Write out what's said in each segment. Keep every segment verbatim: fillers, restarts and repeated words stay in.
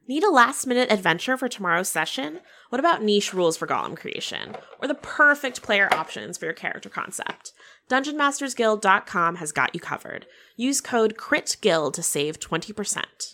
Need a last-minute adventure for tomorrow's session? What about niche rules for golem creation? Or the perfect player options for your character concept? Dungeon Masters Guild dot com has got you covered. Use code CRITGUILD to save twenty percent.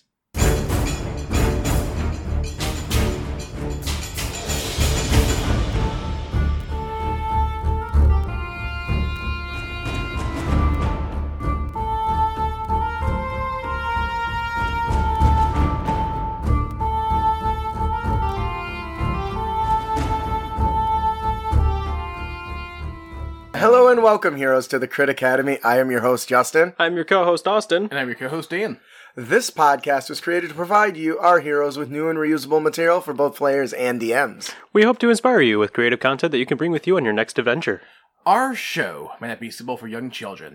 Hello and welcome, heroes, to the Crit Academy. I am your host, Justin. I'm your co-host, Austin. And I'm your co-host, Ian. This podcast was created to provide you, our heroes, with new and reusable material for both players and D Ms. We hope to inspire you with creative content that you can bring with you on your next adventure. Our show may not be suitable for young children,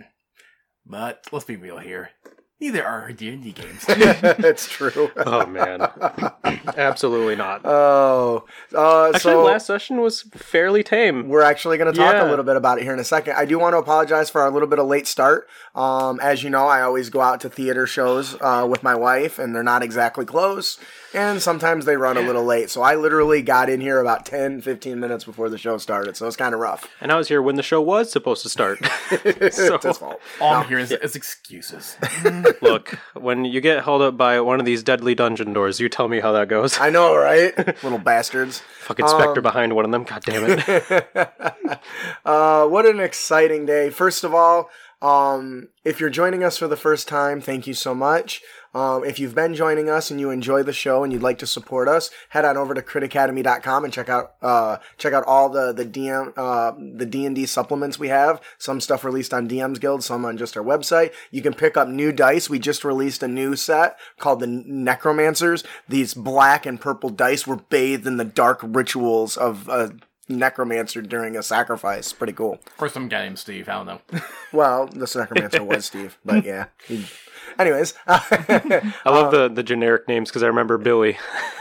but let's be real here. Neither are our D and D games. It's true. Oh, man. Absolutely not. Oh. Uh, Actually, so last session was fairly tame. We're actually going to talk Yeah. a little bit about it here in a second. I do want to apologize for our little bit of late start. Um, as you know, I always go out to theater shows uh, with my wife, and they're not exactly close. And sometimes they run a little late. So I literally got in here about ten, fifteen minutes before the show started. So it's kind of rough. And I was here when the show was supposed to start. It's So- his fault. All I'm hearing is, is excuses. Look, when you get held up by one of these deadly dungeon doors, you tell me how that goes. I know, right? Little bastards. Fucking specter behind one of them. God damn it. Uh, what an exciting day. First of all, um, if you're joining us for the first time, thank you so much. Um, if you've been joining us and you enjoy the show and you'd like to support us, head on over to crit academy dot com and check out uh, check out all the the D M uh, the D and D supplements we have. Some stuff released on D M's Guild, some on just our website. You can pick up new dice. We just released a new set called the Necromancers. These black and purple dice were bathed in the dark rituals of a necromancer during a sacrifice. Pretty cool. Or some guy named Steve, I don't know. Well, this necromancer was Steve, but yeah. He, anyways. I love the, the generic names because I remember Billy.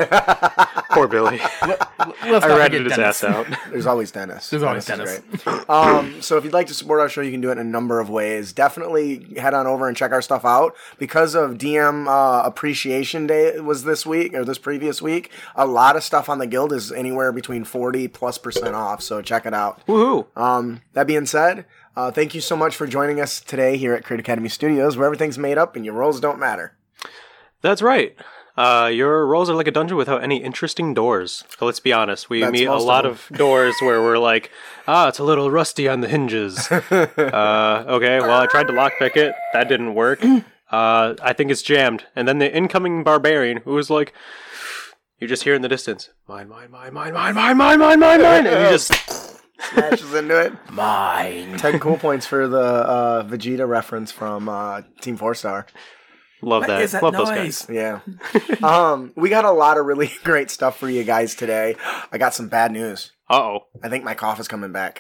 Poor Billy. Let's I not ratted forget his Dennis. ass out. There's always Dennis. There's always Dennis is Dennis. great. Um, so if you'd like to support our show, you can do it in a number of ways. Definitely head on over and check our stuff out. Because of D M uh, Appreciation Day was this week, or this previous week, a lot of stuff on the guild is anywhere between forty plus percent off, so check it out. Woohoo. Um, that being said, uh, thank you so much for joining us today here at Crit Academy Studios, where everything's made up and your roles don't matter. That's right. Uh, your roles are like a dungeon without any interesting doors. So let's be honest, we That's meet a most of lot them. of, doors where we're like, ah, it's a little rusty on the hinges. uh, okay, well, I tried to lockpick it. That didn't work. Uh, I think it's jammed. And then the incoming barbarian who was like, you just hear in the distance, mine, mine, mine, mine, mine, mine, mine, mine, mine, mine, and he just... Smashes into it. Mine. ten cool points for the uh, Vegeta reference from uh, Team Four Star. Love What that. is that Love those noise? guys. Yeah. um, we got a lot of really great stuff for you guys today. I got some bad news. Uh-oh. I think my cough is coming back.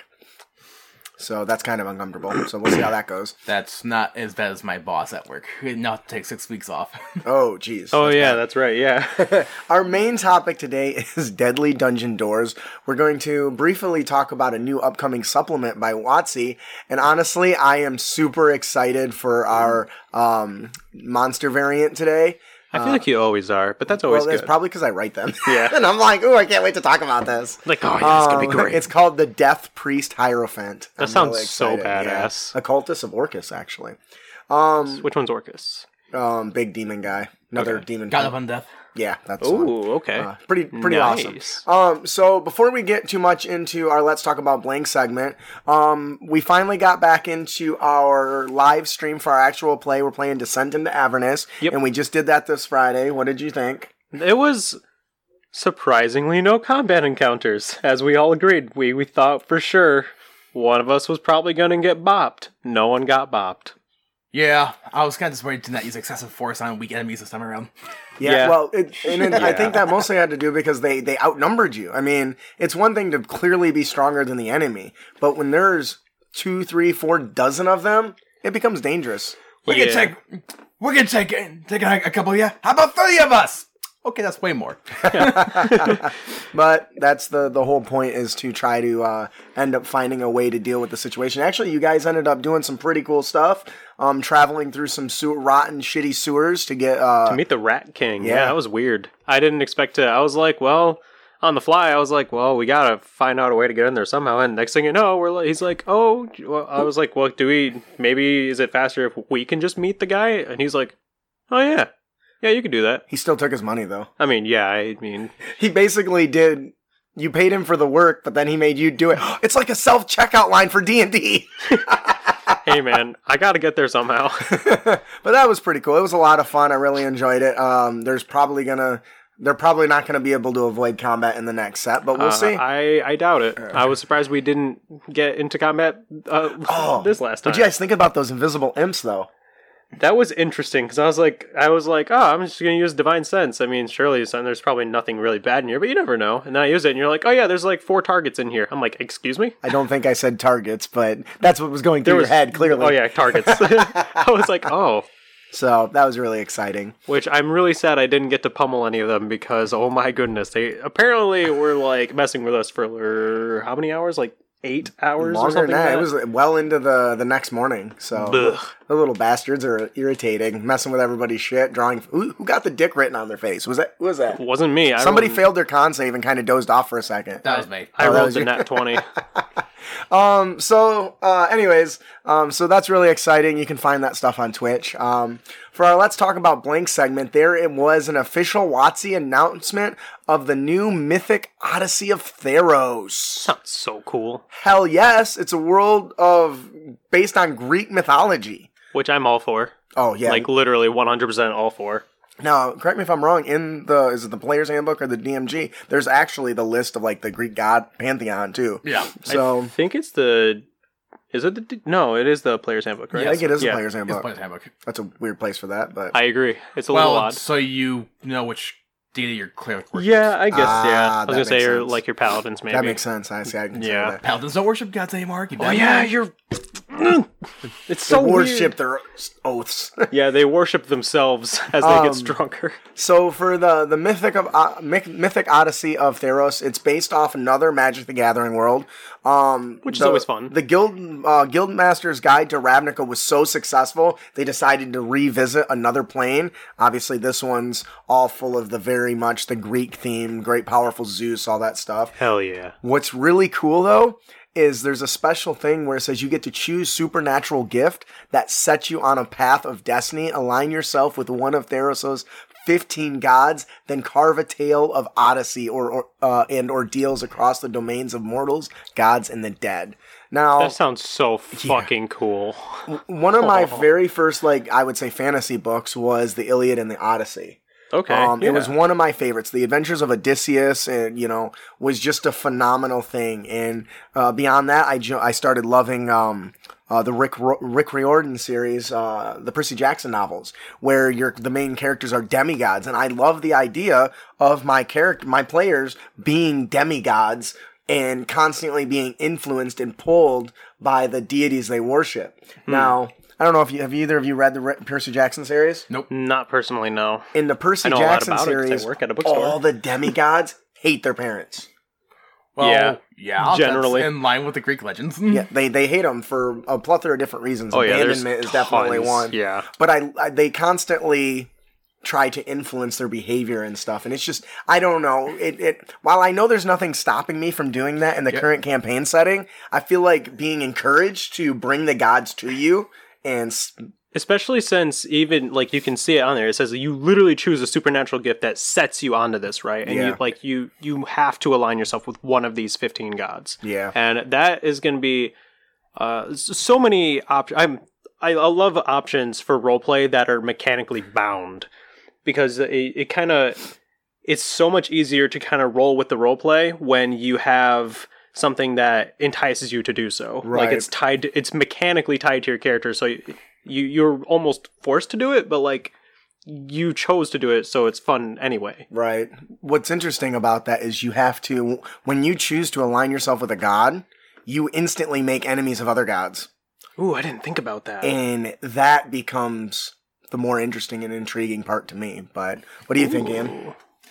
So that's kind of uncomfortable. So we'll see how that goes. That's not as bad as my boss at work. He did not take six weeks off. Oh, geez. Oh, That's yeah, bad. that's right, yeah. Our main topic today is Deadly Dungeon Doors. We're going to briefly talk about a new upcoming supplement by WotC. And honestly, I am super excited for our um, monster variant today. I feel like you always are, but that's always Well, it's good. probably because I write them. Yeah. And I'm like, ooh, I can't wait to talk about this. Like, oh, yeah, it's going to be Um, great. It's called the Death Priest Hierophant. That I'm sounds really so excited. badass. Yeah. Occultist of Orcus, actually. Um, Which one's Orcus? um, big demon guy. Another Okay. demon. God of Undeath. Yeah, that's the one. Ooh, okay. Uh, pretty pretty Nice. awesome. Um, so before we get too much into our Let's Talk About Blank segment, um, we finally got back into our live stream for our actual play. We're playing Descent into Avernus, Yep. and we just did that this Friday. What did you think? It was surprisingly no combat encounters, as we all agreed. We we thought for sure one of us was probably going to get bopped. No one got bopped. Yeah, I was kind of disappointed to not use excessive force on weak enemies this time around. Yeah, Yeah. well, it, and it, I Yeah. think that mostly had to do because they, they outnumbered you. I mean, it's one thing to clearly be stronger than the enemy, but when there's two, three, four dozen of them, it becomes dangerous. We Yeah. can take, we can take, take a, a couple of you. How about three of us? Okay, that's way more. But that's the the whole point, is to try to uh, end up finding a way to deal with the situation. Actually, you guys ended up doing some pretty cool stuff. Um, traveling through some sewer, rotten, shitty sewers to get uh, To meet the Rat King. Yeah. Yeah. that was weird. I didn't expect to. I was like, well, on the fly, I was like, well, we gotta find out a way to get in there somehow. And next thing you know, we're like, he's like, oh, well, I was like, well, do we, maybe is it faster if we can just meet the guy? And he's like, oh, yeah. Yeah, you can do that. He still took his money though. I mean, yeah, I mean, He basically did. You paid him for the work, but then he made you do it. It's like a self checkout line for D and D. hey, man, I gotta get there somehow. But that was pretty cool. It was a lot of fun. I really enjoyed it. Um, there's probably gonna. They're probably not going to be able to avoid combat in the next set, but we'll Uh, see. I, I doubt it. I was surprised we didn't get into combat uh, Oh, this last time. What do you guys think about those invisible imps, though? That was interesting because I was like, I was like, oh, I'm just gonna use Divine Sense. I mean, surely there's probably nothing really bad in here, but you never know. And then I use it, and you're like, oh yeah, there's like four targets in here. I'm like, excuse me? I don't think I said targets, but that's what was going through There your was head, clearly. Oh yeah, targets. I was like, oh. So that was really exciting. Which I'm really sad I didn't get to pummel any of them because, oh my goodness, they apparently were like messing with us for how many hours? Like eight hours or Longer something. than that. like It was well into the, the next morning. So Ugh. the little bastards are irritating, messing with everybody's shit, drawing. Who, who got the dick written on their face? Was that? Who was that? It wasn't me. I Somebody rolled, failed their con save and kind of dozed off for a second. That was me. I Oh, that rolled was the you? nat twenty. Um, so, uh, anyways, um, so that's really exciting. You can find that stuff on Twitch. Um, for our Let's Talk About Blank segment, there it was an official WotC announcement of the new Mythic Odyssey of Theros. Sounds so cool. Hell yes, it's a world of, based on Greek mythology. Which I'm all for. Oh, yeah. Like literally one hundred percent all for. Now, correct me if I'm wrong, in the, is it the Player's Handbook or the D M G, there's actually the list of, like, the Greek god pantheon, too. Yeah. So, I think it's the. Is it the. No, it is the Player's Handbook, right? I think it is the Yeah. Player's It's Handbook. Player's Handbook. That's a weird place for that, but... I agree. It's a Well, little odd. so you know which deity your cleric worships. Yeah, I guess, Ah, yeah. I was that going to say, makes your, sense. like your paladins, maybe. That makes sense. I see. I can see Yeah. that. Paladins don't worship gods anymore. You Oh, dumb yeah, man. you're. It's They so worship weird. their oaths. Yeah, they worship themselves as they Um, get stronger. So for the the mythic of uh, myth- mythic Odyssey of Theros, it's based off another Magic the Gathering world, um, Which is the- always fun. The Guild uh, Guildmaster's Guide to Ravnica was so successful they decided to revisit another plane. Obviously, this one's all full of the very much the Greek theme, great powerful Zeus, all that stuff. Hell yeah. What's really cool though is there's a special thing where it says you get to choose supernatural gift that sets you on a path of destiny. Align yourself with one of Theros' fifteen gods, then carve a tale of Odyssey or, or uh, and ordeals across the domains of mortals, gods, and the dead. Now, That sounds so fucking cool. one of my very first, like, I would say fantasy books was the Iliad and the Odyssey. Okay. Um, yeah. It was one of my favorites. The Adventures of Odysseus, and you know, was just a phenomenal thing. And uh, beyond that, I jo- I started loving um, uh, the Rick Ro- Rick Riordan series, uh, the Percy Jackson novels, where your the main characters are demigods, and I love the idea of my character, my players being demigods and constantly being influenced and pulled by the deities they worship. Hmm. Now, I don't know if you have either of you read the Ri- Percy Jackson series. Nope. Not personally, no. In the Percy I know a lot Jackson about it 'cause I series, work at a bookstore. all the demigods hate their parents. Well, Yeah. yeah. Generally. That's in line with the Greek legends. Yeah, they they hate them for a plethora of different reasons. Oh, yeah, there's Abandonment is definitely tons, one. yeah. But I, I they constantly try to influence their behavior and stuff, and it's just I don't know. It it while I know there's nothing stopping me from doing that in the Yep. current campaign setting, I feel like being encouraged to bring the gods to you and. s- Especially since even like you can see it on there, it says that you literally choose a supernatural gift that sets you onto this, right? And Yeah. you like you you have to align yourself with one of these fifteen gods. Yeah. And that is going to be uh, s- so many options. I'm I, I love options for roleplay that are mechanically bound because it, it kind of it's so much easier to kind of roll with the roleplay when you have something that entices you to do so. Right. Like it's tied to, it's mechanically tied to your character, so you, you you're almost forced to do it, but like you chose to do it, so it's fun anyway. Right. What's interesting about that is you have to, when you choose to align yourself with a god, you instantly make enemies of other gods. Ooh, I didn't think about that. And that becomes the more interesting and intriguing part to me. But what do you think, Ian?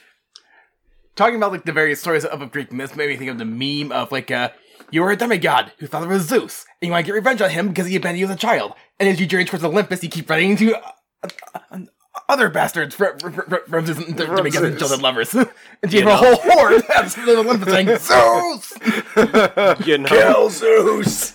talking about like the various stories of a Greek myth made me think of the meme of like, uh, you were a demigod whose father was Zeus, and you want to get revenge on him because he abandoned you as a child. And as you journey towards Olympus, you keep running into uh, uh, uh, other bastards from, from, from, from Zeus and demigods and children lovers. And you have a whole horde of Olympus saying, Zeus! You know, Kill Zeus!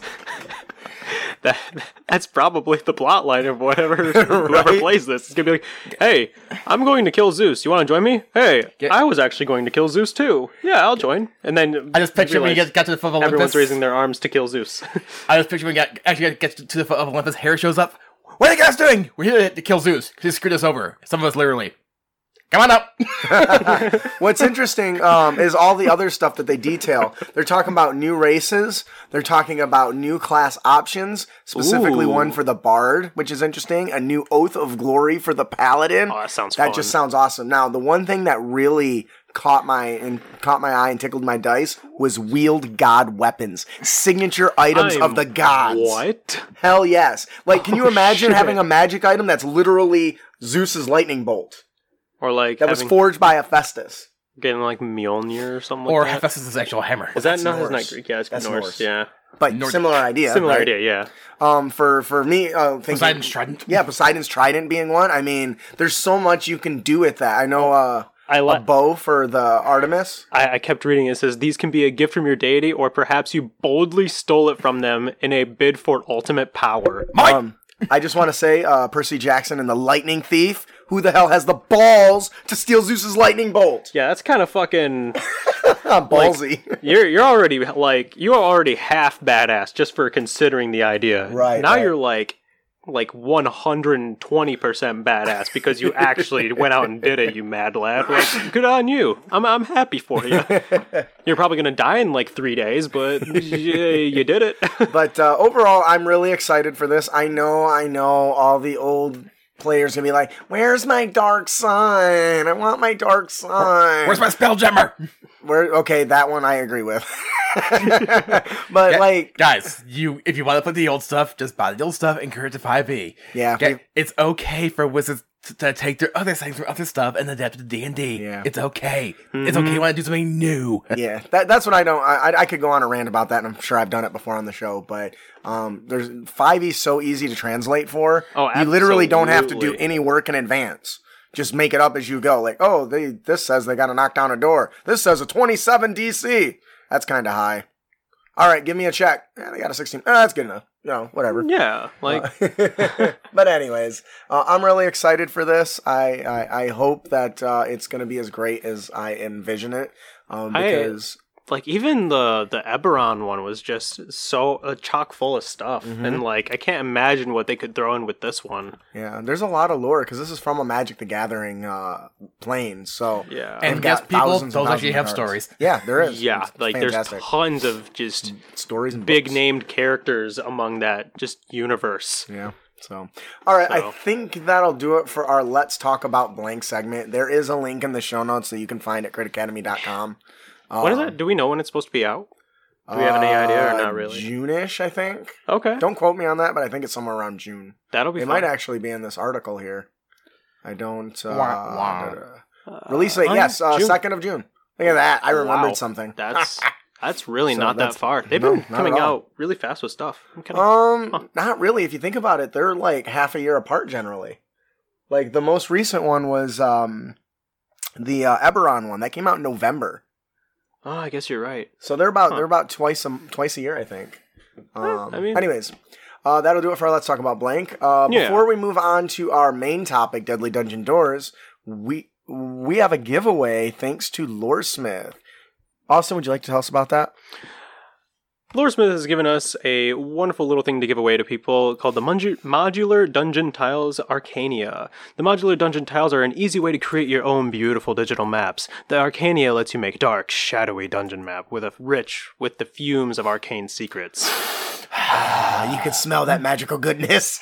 that that's probably the plot line of whatever whoever Right? plays this. It's gonna be like, hey, I'm going to kill Zeus. You want to join me? Hey, Yeah. I was actually going to kill Zeus too. Yeah, I'll join. And then I just picture when you realize get, got to the foot of Olympus. everyone's raising their arms to kill Zeus. I just picture when you got, actually get to the foot of Olympus, Hera shows up. What are you guys doing? We're here to, to kill Zeus. He screwed us over. Some of us literally. Come on up. What's interesting um, is all the other stuff that they detail. They're talking about new races. They're talking about new class options, specifically Ooh. one for the Bard, which is interesting. A new Oath of Glory for the Paladin. Oh, that sounds That fun. just sounds awesome. Now, the one thing that really caught my and caught my eye and tickled my dice was wield god weapons, signature items I'm- of the gods. What? Hell yes! Like, can you Oh, imagine shit. having a magic item that's literally Zeus's lightning bolt Or like that was having, forged by Hephaestus? getting like Mjolnir or something Or like that. Hephaestus' actual hammer. Is that That's no? That's Norse. not Greek. Yeah, it's That's Norse. Norse. Yeah, But Nordic. similar idea. similar right? idea. Yeah. Um, for for me, uh, thinking, Poseidon's trident. yeah, Poseidon's trident being one. I mean, there's so much you can do with that. I know uh, I a like. bow for the Artemis. I, I kept reading. It says these can be a gift from your deity, or perhaps you boldly stole it from them in a bid for ultimate power. Mike! Um, I just want to say, uh, Percy Jackson and the Lightning Thief. Who the hell has the balls to steal Zeus's lightning bolt? Yeah, that's kind of fucking. Ah, ballsy. You're you're already like you're already half badass just for considering the idea. Right, now right. you're like like one hundred twenty percent badass because you actually went out and did it. You mad lad. Like, good on you. I'm I'm happy for you. You're probably gonna die in like three days, but y- you did it. But uh, overall, I'm really excited for this. I know, I know, all the old players gonna be like, "Where's my dark sign? I want my dark sign." Where's my spell jammer? Where? Okay, that one I agree with. But Yeah, like, guys, you if you want to play the old stuff, just buy the old stuff and convert it to five E. Yeah, Okay, we- it's okay for wizards to, to take their other things from other stuff and adapt it to D and D. Yeah. It's okay. It's okay. You want to do something new. yeah, that, that's what I don't. I, I I could go on a rant about that, and I'm sure I've done it before on the show. But um, there's five E so easy to translate for. Oh, you literally don't have to do absolutely. any work in advance. Just make it up as you go. Like, oh, they this says they got to knock down a door. This says a twenty-seven D C. That's kind of high. All right, give me a check. Yeah, they got a sixteen. Oh, that's good enough. You know, whatever. Yeah, like Uh, but anyways, uh, I'm really excited for this. I I, I hope that uh, it's going to be as great as I envision it. Um, I- because like even the the Eberron one was just so uh, chock full of stuff, Mm-hmm. and like I can't imagine what they could throw in with this one. yeah, there's a lot of lore because this is from a Magic the Gathering uh, plane. So Yeah, And they've guess got people, thousands those and actually thousands have of cards. stories. Yeah, there is. yeah, It's like fantastic. there's tons of just stories and big books. named characters among that just universe. Yeah. So, all right, I So- think that'll do it for our Let's Talk About Blank segment. There is a link in the show notes that you can find at crit academy dot com. When is Um, that? Do we know when it's supposed to be out? Do we have any idea or not really? Uh, June-ish, I think. Okay, Don't quote me on that, but I think it's somewhere around June. that'll be It fun. might actually be in this article here. I don't. Uh, Wah, wah. Uh, Release date, oh, yes, uh, June. second of June. Look at that. I remembered Wow. something. That's that's really So not that's- that far. They've no, been not coming at all. out really fast with stuff. I'm kinda, Um, not really. If you think about it, they're like half a year apart generally. Like the most recent one was um, the uh, Eberron one that came out in November. oh, I guess you're right. So they're about Huh. they're about twice a twice a year, I think. Um, I mean- anyways, uh, that'll do it for our Let's Talk About Blank. Uh, Yeah. Before we move on to our main topic, Deadly Dungeon Doors, we we have a giveaway thanks to Loresmith. Austin, would you like to tell us about that? Lore Smith has given us a wonderful little thing to give away to people called the Mungu- Modular Dungeon Tiles Arcania. The Modular Dungeon Tiles are an easy way to create your own beautiful digital maps. The Arcania lets you make dark, shadowy dungeon map with a rich with the fumes of arcane secrets. Ah, you can smell that magical goodness.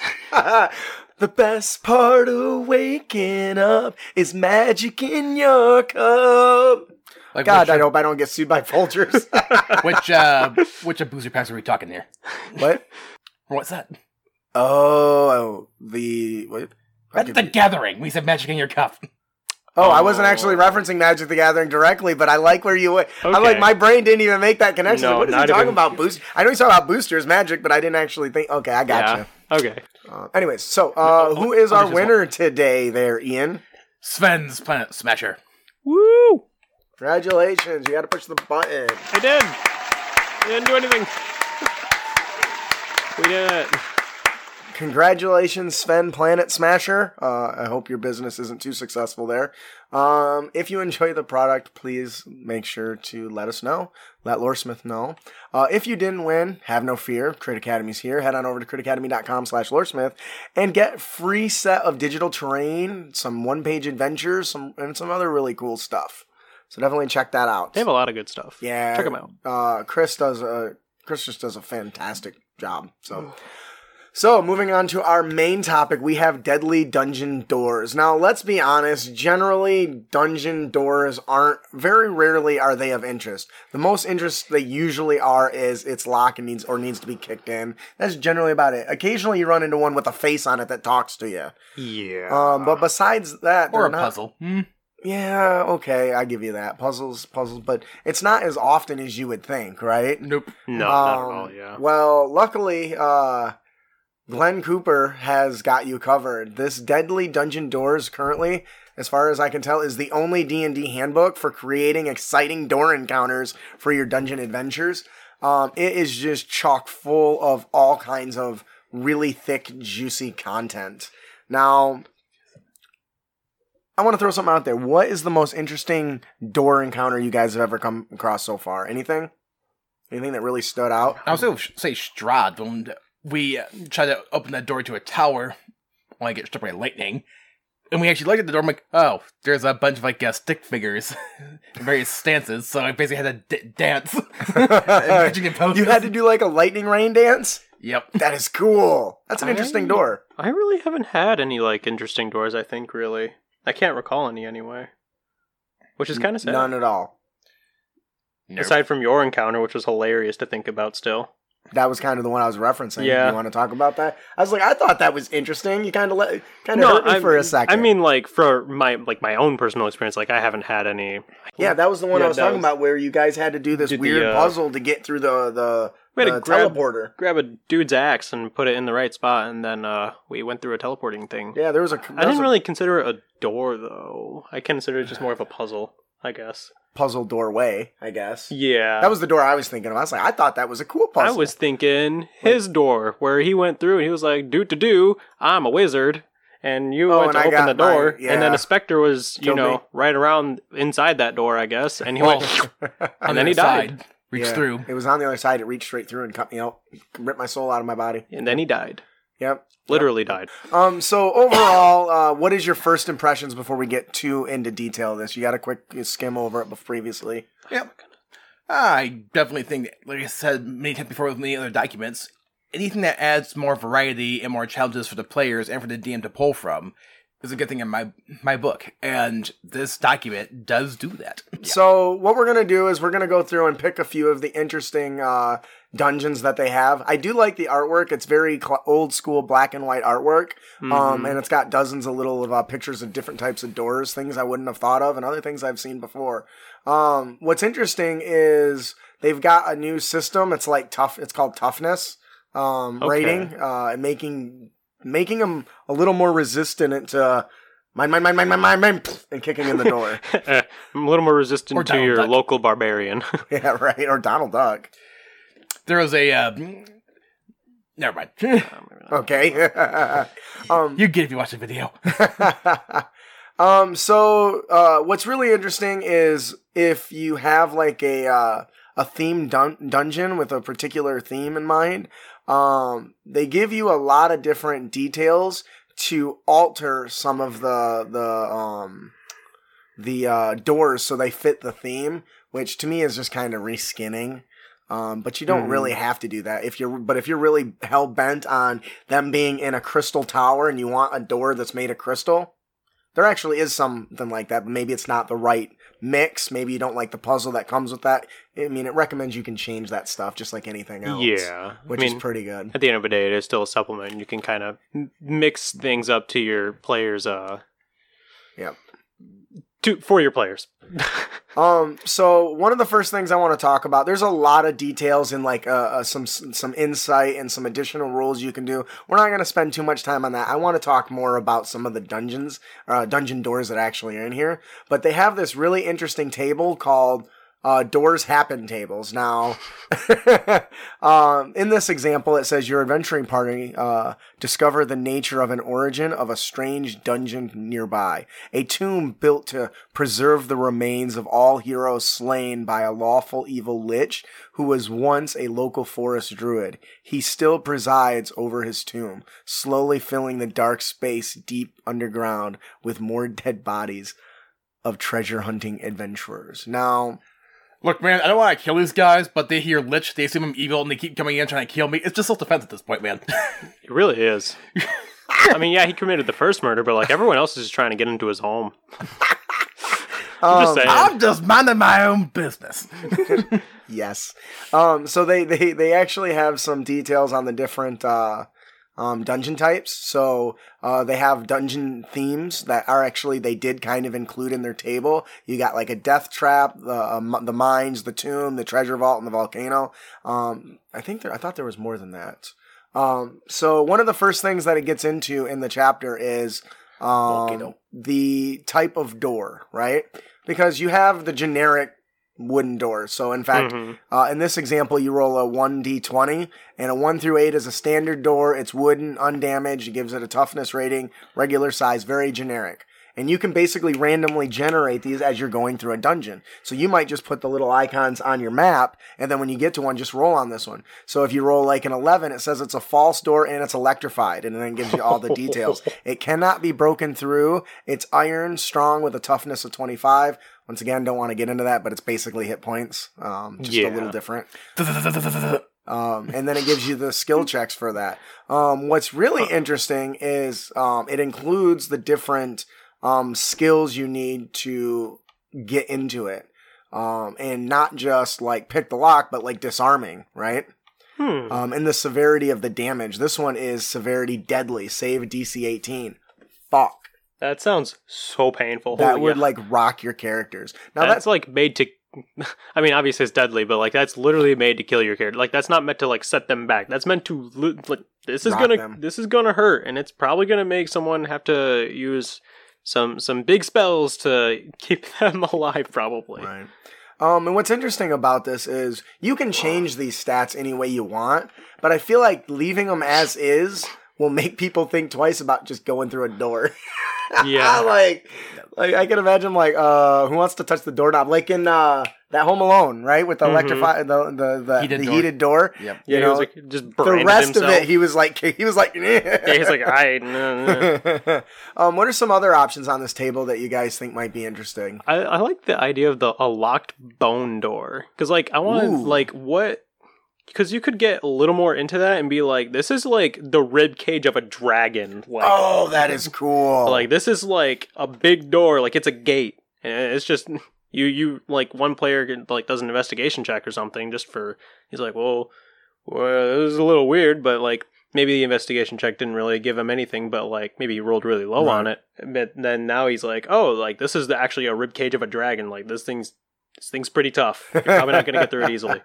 The best part of waking up is magic in your cup. Like God, which, I hope I don't get sued by Folgers. which uh, which uh, booster packs are we talking here? What? What's that? Oh, the what? I That's could the be- Gathering. We said magic in your cup. Oh, I wasn't actually referencing Magic the Gathering directly, but I like where you went. I like Okay. my brain didn't even make that connection. No, Like, what is he not talking even- about? Boost? I know he's talking about boosters, Magic, but I didn't actually think. Okay, I got Yeah. you. Okay. Uh, anyways, so uh, who is our just winner today, there, Ian? Sven's Planet Smasher. Woo! Congratulations! You got to push the button. I did. I didn't do anything. We did it. Congratulations, Sven Planet Smasher. Uh, I hope your business isn't too successful there. Um, if you enjoy the product, please make sure to let us know. Let Loresmith know. Uh, if you didn't win, have no fear. Crit Academy's here. Head on over to critacademy.com slash Loresmith and get free set of digital terrain, some one-page adventures, some and some other really cool stuff. So definitely check that out. They have a lot of good stuff. Yeah, Check them out. Uh, Chris does a Chris just does a fantastic job. So, so moving on to our main topic, we have deadly dungeon doors. Now, let's be honest. Generally, dungeon doors aren't. Very rarely are they of interest. The most interest they usually are is it's locked and needs or needs to be kicked in. That's generally about it. Occasionally, you run into one with a face on it that talks to you. Yeah. Um, but besides that, Or they're a not- puzzle. Hmm? Yeah, okay, I give you that. Puzzles, puzzles, but it's not as often as you would think, right? Nope. no, not at Um, all. Yeah. Well, luckily, uh, Glenn Cooper has got you covered. This Deadly Dungeon Doors currently, as far as I can tell, is the only D and D handbook for creating exciting door encounters for your dungeon adventures. Um, it is just chock full of all kinds of really thick, juicy content. Now, I want to throw something out there. What is the most interesting door encounter you guys have ever come across so far? Anything? Anything that really stood out? I was going to say Strahd when we uh, tried to open that door to a tower when I get struck by lightning. And we actually looked at the door, I'm like, oh, there's a bunch of like uh, stick figures in various stances, so I basically had to d- dance. You had to do like a lightning rain dance? Yep. That is cool. That's an I- interesting door. I really haven't had any like interesting doors. I think really, I can't recall any anyway, which is kind of sad. None at all. Nope. Aside from your encounter, which was hilarious to think about. Still, That was kind of the one I was referencing. Yeah. You want to talk about that? I was like, I thought that was interesting. You kind of let, kind of hurt me I, for a second. I mean, like for my like my own personal experience, like I haven't had any. yeah, that was the one Yeah, I was that talking was- about where you guys had to do this Did the, weird uh, puzzle to get through the the, We had the to grab- teleporter. Grab a dude's axe and put it in the right spot, and then uh, we went through a teleporting thing. Yeah, there was a. I there was didn't a really consider it a door, though. I consider it just more of a puzzle, I guess. puzzle doorway, I guess. Yeah. That was the door I was thinking of. I was like, I thought that was a cool puzzle. I was thinking his door, where he went through and he was like, do to do, I'm a wizard. And you Oh, went and to I open got the door, my- yeah. and then a specter was, you Killed know, me. right around inside that door, I guess. And he Well, went, on and the then he other died. side, reached Yeah, through. It was on the other side. It reached straight through and cut me out, ripped my soul out of my body. And then he died. Yep. Literally died. Um. So overall, uh, what is your first impressions before we get too into detail of this? You got a quick skim over it previously. Yep. I definitely think, like I said many times before with many other documents, anything that adds more variety and more challenges for the players and for the D M to pull from is a good thing in my my book. And this document does do that. So what we're gonna do is we're gonna go through and pick a few of the interesting uh, dungeons that they have. I do like the artwork. It's very cl- old school black and white artwork, um, and it's got dozens of little uh, pictures of different types of doors, things I wouldn't have thought of, and other things I've seen before. Um, what's interesting is they've got a new system. It's like tough. It's called toughness um, Okay. rating, uh, and making making them a little more resistant to. Mine, mine, mine, mine, mine, mine, mine, and kicking in the door. I'm a little more resistant Or to Donald your Duck. local barbarian. Yeah, right. Or Donald Duck. There was a. Uh, never mind. Okay. um, You get it if you watch the video. um, so, uh, what's really interesting is if you have like a, uh, a themed dun- dungeon with a particular theme in mind, um, they give you a lot of different details to alter some of the, the, um, the, uh, doors so they fit the theme, which to me is just kind of reskinning. Um, but you don't Mhm. really have to do that if you're, but if you're really hell bent on them being in a crystal tower and you want a door that's made of crystal, there actually is something like that, but maybe it's not the right mix. Maybe you don't like the puzzle that comes with that. I mean, it recommends you can change that stuff just like anything else. Yeah. Which I mean, is pretty good. at the end of the day, it is still a supplement. You can kind of mix things up to your players' uh, Yep. to for your players. Um, so one of the first things I want to talk about, there's a lot of details in like uh, uh, some some insight and some additional rules you can do. We're not going to spend too much time on that. I want to talk more about some of the dungeons, uh, dungeon doors that actually are in here. But they have this really interesting table called Uh, doors happen tables. Now, um, in this example, it says your adventuring party uh, discover the nature of an origin of a strange dungeon nearby. A tomb built to preserve the remains of all heroes slain by a lawful evil lich who was once a local forest druid. He still presides over his tomb, slowly filling the dark space deep underground with more dead bodies of treasure hunting adventurers. Now, Look, man, I don't want to kill these guys, but they hear Lich, they assume I'm evil, and they keep coming in trying to kill me. It's just self-defense at this point, man. It really is. I mean, yeah, he committed the first murder, but like everyone else is just trying to get into his home. I'm just saying. I'm just minding my own business. Yes. Um, so they, they, they actually have some details on the different uh, um, dungeon types. So uh, they have dungeon themes that are actually, they did kind of include in their table. You got like a death trap, the uh, the mines, the tomb, the treasure vault, and the volcano. Um, I think there, I thought there was more than that. Um, so one of the first things that it gets into in the chapter is um, the type of door, right? Because you have the generic wooden doors. So in fact, mm-hmm. uh, in this example, you roll a one d twenty, and a one through eight is a standard door. It's wooden, undamaged. It gives it a toughness rating, regular size, very generic. And you can basically randomly generate these as you're going through a dungeon. So you might just put the little icons on your map, and then when you get to one, just roll on this one. So if you roll like an eleven, it says it's a false door and it's electrified, and then it gives you all the details. It cannot be broken through. It's iron, strong, with a toughness of twenty-five. Once again, don't want to get into that, but it's basically hit points. Um, just yeah. a little different. Um, and then it gives you the skill checks for that. Um, what's really interesting is um, it includes the different um, skills you need to get into it. Um, and not just like pick the lock, but like disarming, right? Hmm. Um, and the severity of the damage. This one is severity deadly. Save D C eighteen. Fuck. That sounds so painful. That Holy would yeah. like rock your characters. Now that's that's like made to. I mean, obviously it's deadly, but like that's literally made to kill your character. Like that's not meant to like set them back. That's meant to like this is rock gonna them. This is gonna hurt, and it's probably gonna make someone have to use some some big spells to keep them alive. Probably. Right. Um, and what's interesting about this is you can change these stats any way you want, but I feel like leaving them as is will make people think twice about just going through a door. Yeah. like, like I can imagine like, uh, who wants to touch the doorknob? Like in, uh, that Home Alone, right? With the mm-hmm. electrified, the, the, the, heated the door. heated door. Yep. Yeah, you he know, was like, just the branded rest himself. of it, he was like, he was like, yeah, he's like, I, no, no. um, what are some other options on this table that you guys think might be interesting? I, I like the idea of the, a locked bone door. Cause like, I want to, like, what, because you could get a little more into that and be like, this is like the rib cage of a dragon. Like, oh, that is cool. Like, this is like a big door, like it's a gate. And it's just, you, you like, one player like does an investigation check or something just for, he's like, well, well, this is a little weird, but like, maybe the investigation check didn't really give him anything, but like, maybe he rolled really low right. on it. But then now he's like, oh, like, this is the, actually a rib cage of a dragon. Like, this thing's, this thing's pretty tough. You're probably not going to get through it easily.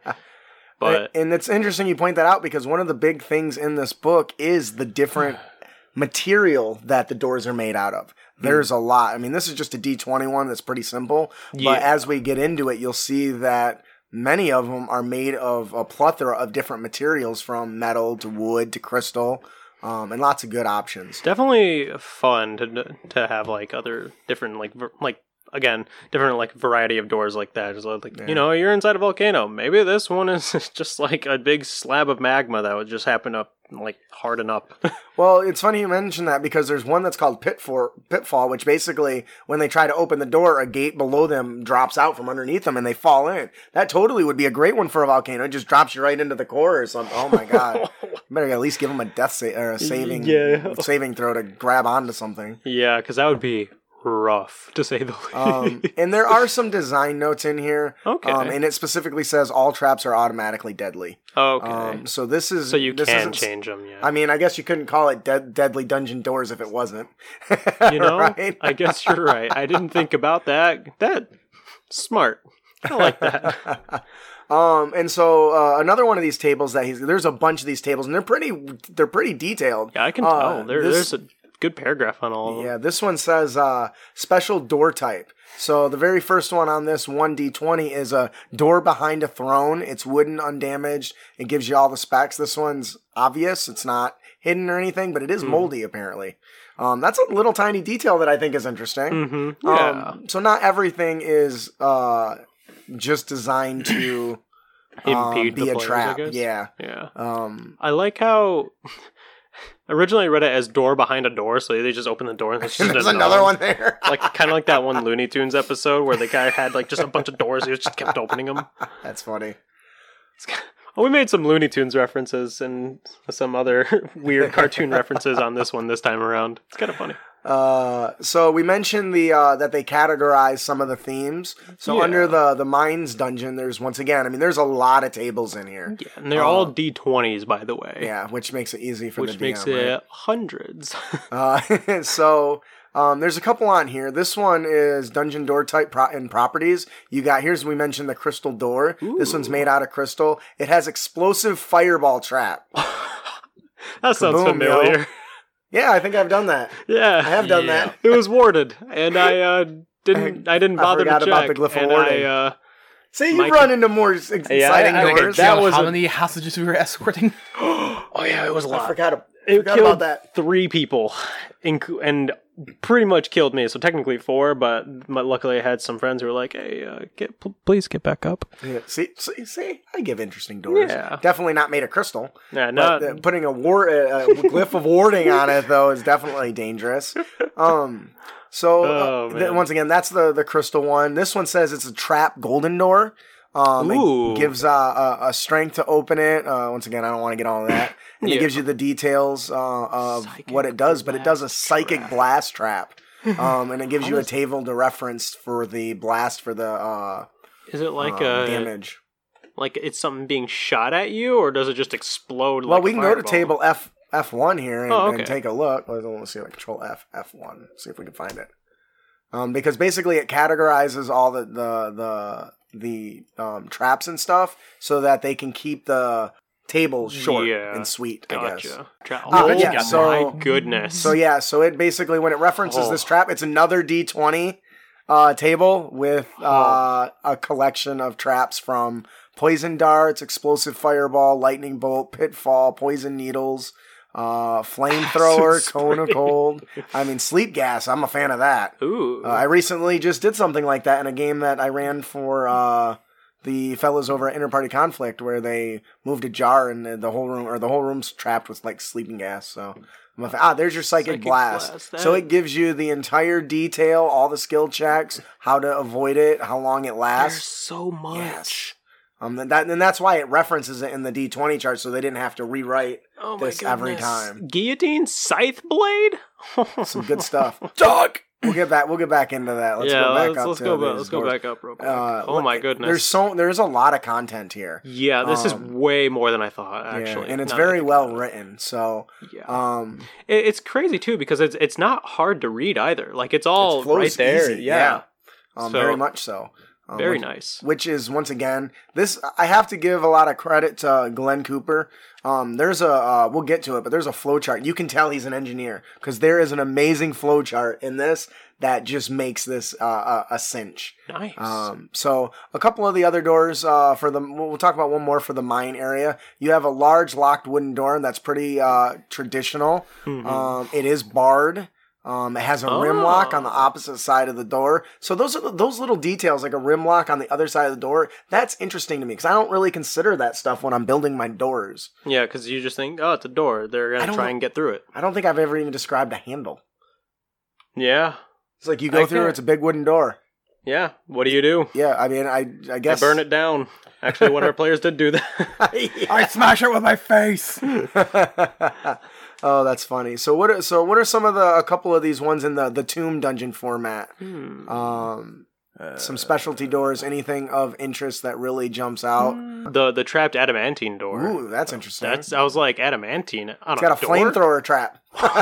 But and it's interesting you point that out because one of the big things in this book is the different material that the doors are made out of. There's a lot. I mean, this is just a D twenty-one that's pretty simple. Yeah. But as we get into it, you'll see that many of them are made of a plethora of different materials from metal to wood to crystal. Um, and lots of good options. Definitely fun to to have like other different like like again different like variety of doors like that. It's like yeah. you know, you're inside a volcano. Maybe this one is just like a big slab of magma that would just happen to like harden up. Well, it's funny you mention that because there's one that's called Pitfall, Pitfall, which basically when they try to open the door, a gate below them drops out from underneath them and they fall in. That totally would be a great one for a volcano. It just drops you right into the core or something. Oh my god! You better at least give them a death sa- or a saving yeah. saving throw to grab onto something. Yeah, because that would be rough, to say the least. Um, and there are some design notes in here. Okay. Um, and it specifically says all traps are automatically deadly. okay. Um, so this is so you this can isn't- change them, yeah. I mean, I guess you couldn't call it dead, Deadly Dungeon Doors if it wasn't. you know, right? I guess you're right. I didn't think about that. That smart. I like that. Um, and so uh, another one of these tables that he's there's a bunch of these tables, and they're pretty they're pretty detailed. Yeah, I can Uh, tell. There, this- there's a good paragraph on all of them. Yeah, this one says uh, special door type. So the very first one on this one d twenty is a door behind a throne. It's wooden, undamaged. It gives you all the specs. This one's obvious. It's not hidden or anything, but it is Mhm. moldy apparently. Um, that's a little tiny detail that I think is interesting. Mm-hmm. Yeah. Um, so not everything is uh, just designed to um, Impede be the a players, I trap. guess. Yeah. yeah. Um, I like how originally I read it as door behind a door, so they just open the door and there's just there's another one there. Like kind of like that one Looney Tunes episode where the guy had like just a bunch of doors, he just kept opening them. That's funny. Well, we made some Looney Tunes references and some other weird cartoon references on this one this time around. It's kind of funny. Uh, so we mentioned the uh, that they categorize some of the themes. So Yeah. under the the mines dungeon, there's once again, I mean, there's a lot of tables in here. Yeah, and they're Uh, all D twenties, by the way. Yeah, which makes it easy for which the D M. makes right? it hundreds. Uh, so um, there's a couple on here. This one is dungeon door type pro- and properties. You got here's we mentioned the crystal door. This one's Ooh. made out of crystal. It has explosive fireball trap. That sounds Kaboom, familiar. yo. Yeah, I think I've done that. Yeah, I have done Yeah. that. it was warded, and I uh, didn't. I didn't I bother to forgot check. about the glyph of and warding. I, uh, See, you've Mike- run into more ex- exciting Yeah, I- I- doors. that That was how a- many hostages we were escorting? oh yeah, it was a I lot. forgot, It forgot killed about that. three people, inc- and pretty much killed me. So technically four, but m- luckily I had some friends who were like, "Hey, uh, get pl- please get back up." Yeah, see, see, see, I give interesting doors. Yeah. Definitely not made of crystal. Yeah, But not. uh, putting a, war- uh, a glyph of warding on it, though, is definitely dangerous. Um, so, Oh, uh, th- man. once again, that's the, the crystal one. This one says it's a trap golden door. Um, Ooh. It gives uh, a, a strength to open it. Uh, once again, I don't want to get all of that. And Yeah. it gives you the details uh, of Psychic what it does, but it does a blast psychic trap. blast trap. Um, and it gives you a does- table to reference for the blast for the uh, Is it like um, a damage. like it's something being shot at you, or does it just explode? Well, like we a can go to fireball? table F F one here and, Oh, okay. and take a look. Let's, let's see, like Control F F one. See if we can find it. Um, because basically it categorizes all the the the the um, traps and stuff so that they can keep the tables short Yeah. and sweet. I guess. Gotcha. Tra- Uh, oh yeah, my so- goodness. So yeah, so it basically when it references Oh. this trap, it's another D twenty uh, table with uh, a collection of traps from poison darts, explosive fireball, lightning bolt, pitfall, poison needles, uh, flamethrower, Acid cone of spray. cold. I mean, sleep gas. I'm a fan of that. Ooh. Uh, I recently just did something like that in a game that I ran for uh, the fellas over at Interparty Conflict, where they moved a jar and the, the whole room or the whole room's trapped with like sleeping gas. So I'm a fan. Ah, there's your psychic, Psychic blast. blast, So that- it gives you the entire detail, all the skill checks, how to avoid it, how long it There's lasts. so much. Yes. Um, and that and that's why it references it in the D twenty chart, so they didn't have to rewrite Oh my this every goodness. time. Guillotine, scythe blade. Some good stuff. Dog. We'll get back. We'll get back into that. Let's yeah, go back let's, up let's to go back. these Let's go doors. back up real quick. Uh, oh my goodness. There's so there's a lot of content here. yeah, this is um, way more than I thought. Yeah, Actually, and it's now that I very think well about it. written. So, Yeah, um, It- it's crazy too because it's it's not hard to read either. Like it's all it flows right there. easy, yeah, um, So- very much so. Um, very which, nice. Which is once again, this I have to give a lot of credit to Glenn Cooper. Um, there's a uh, we'll get to it, but there's a flow chart. You can tell he's an engineer because there is an amazing flow chart in this that just makes this uh, a, a cinch. Nice. Um, so a couple of the other doors uh, for the we'll talk about one more for the mine area. You have a large locked wooden door that's pretty uh, traditional. Mhm. Um, it is barred. Um, it has a rim lock on the Oh. opposite side of the door. So those are the, those little details, like a rim lock on the other side of the door. That's interesting to me because I don't really consider that stuff when I'm building my doors. yeah, because you just think, oh, it's a door. They're I gonna don't try know. and get through it. I don't think I've ever even described a handle. Yeah, It's like you go I through, can't- it's a big wooden door. yeah. What do you do? Yeah, I mean, I I I guess burn it down. Actually, one of our players did do that. I smash it with my face. Oh, that's funny. So what? Are, so what are some of the a couple of these ones in the the Tomb Dungeon format? Hmm. Um, Uh, some specialty doors. Anything of interest that really jumps out? The the trapped adamantine door. Ooh, that's interesting. That's I was like adamantine on It's got a door? flamethrower trap.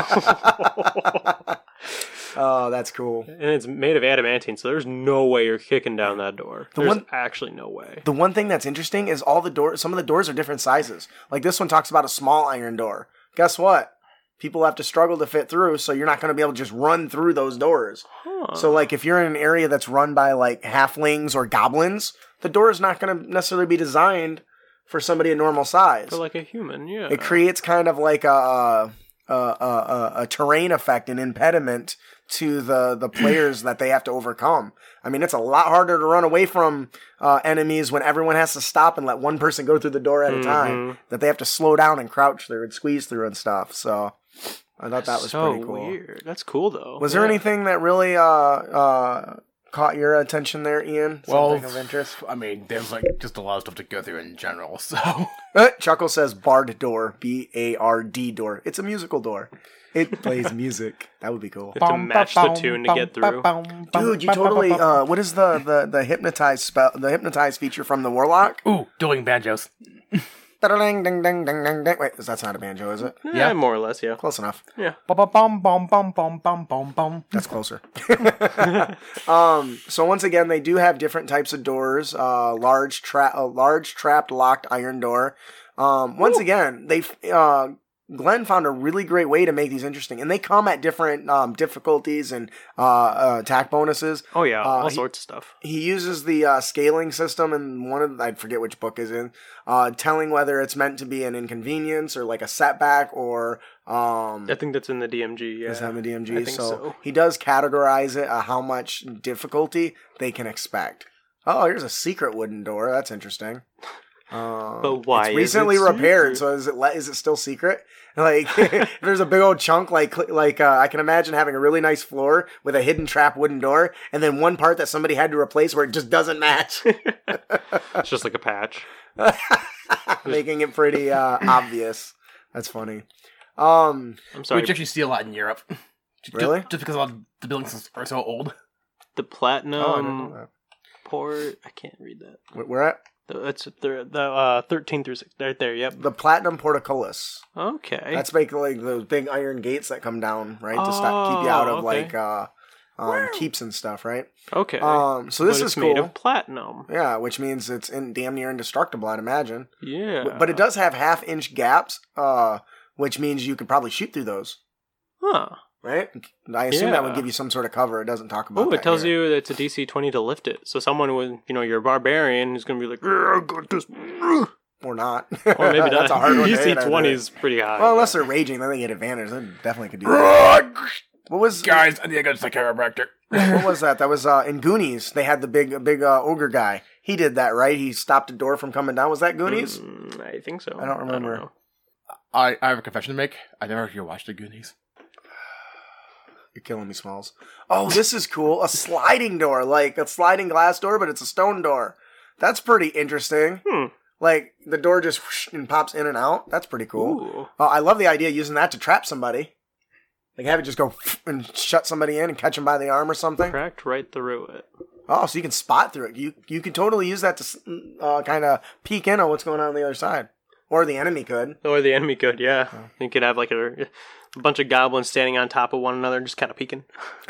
Oh, that's cool. And it's made of adamantine, so there's no way you're kicking down that door. The There's one- actually no way. The one thing that's interesting is all the doors. Some of the doors are different sizes. Like this one talks about a small iron door. Guess what? People have to struggle to fit through, so you're not going to be able to just run through those doors. Huh. So, like, if you're in an area that's run by like halflings or goblins, the door is not going to necessarily be designed for somebody a normal size. For like a human, yeah. It creates kind of like a a, a, a a terrain effect, an impediment to the the players that they have to overcome. I mean, it's a lot harder to run away from uh, enemies when everyone has to stop and let one person go through the door at a time. Mhm. That they have to slow down and crouch through and squeeze through and stuff. So I thought that was so pretty cool. weird. That's cool though. Was there Yeah. anything that really uh, uh, caught your attention there, Ian? Well, Something of interest? I mean, there's like just a lot of stuff to go through in general. So Uh, Chuckle says Bard door, B A R D door. It's a musical door. It plays music. That would be cool. You have to match the tune to get through. Dude, you totally. Uh, what is the the the hypnotize spell? The hypnotize feature from the Warlock? Ooh, dueling banjos. Ding, ding, ding, ding, ding, ding. Wait, that's not a banjo, is it? Yeah, Yeah. more or less, yeah. Close enough. Bum bum bum bum bum bum bum bum. That's closer. um. So once again, they do have different types of doors. Uh, large trap, a large trapped locked iron door. Um. Once again, they uh. Glenn found a really great way to make these interesting, and they come at different um, difficulties and uh, uh, attack bonuses. Oh yeah, Uh, all he- sorts of stuff. He uses the uh, scaling system, and one of the, I forget which book is in, uh, telling whether it's meant to be an inconvenience or like a setback or um, I think that's in the D M G, yeah. is that in the D M G? I think so. He does categorize it uh, how much difficulty they can expect. Oh, here's a secret wooden door. That's interesting. Uh, But why It's is recently it repaired, secret? so is it le- is it still secret? Like, if there's a big old chunk, like like uh, I can imagine having a really nice floor with a hidden trap wooden door, and then one part that somebody had to replace where it just doesn't match, It's just like a patch. making it pretty uh, obvious. That's funny. Um, I'm sorry. Which you actually see a lot in Europe. Just- Really? Just because a lot of the buildings are so old. The platinum oh, I didn't know that. port. I can't read that. Where- We're at The- It's the the uh, thirteen through six. Right there. Yep. the Platinum Portcullis. Okay. That's basically those big iron gates that come down, right, to stop keep you out of Oh, okay. like uh, um, keeps and stuff, right? okay. Um, so this But is it's made cool. of platinum. Yeah, which means it's in damn near indestructible, I'd imagine. Yeah. But it does have half inch gaps, uh, which means you could probably shoot through those, Huh. right? I assume that would Yeah. give you some sort of cover. It doesn't talk about. Oh, that it tells here. you that it's a D C twenty to lift it. So someone with, you know, you're a barbarian who's going to be like, "Yeah, I got this." or not. Or maybe That's not. a hard one to D C hit, I twenty bet. is pretty high. Well, unless they're raging, then they get advantage. They definitely could do that. What was Guys, I think I got a chiropractor. what was that? That was uh, in Goonies. They had the big, big uh, ogre guy. He did that, right? He stopped a door from coming down. Was that Goonies? Mm, I think so. I don't remember. know. I, I have a confession to make. I never actually watched the Goonies. You're killing me, Smalls. Oh, this is cool. A sliding door, like a sliding glass door, but it's a stone door. That's pretty interesting. Hmm. Like the door just whoosh and pops in and out. That's pretty cool. Ooh. Uh, I love the idea of using that to trap somebody. Like have it just go and shut somebody in and catch them by the arm or something. Cracked right through it. Oh, so you can spot through it. You you could totally use that to uh, kind of peek in on what's going on on the other side, or the enemy could. Or the enemy could, yeah. You could have like a, a bunch of goblins standing on top of one another, just kind of peeking.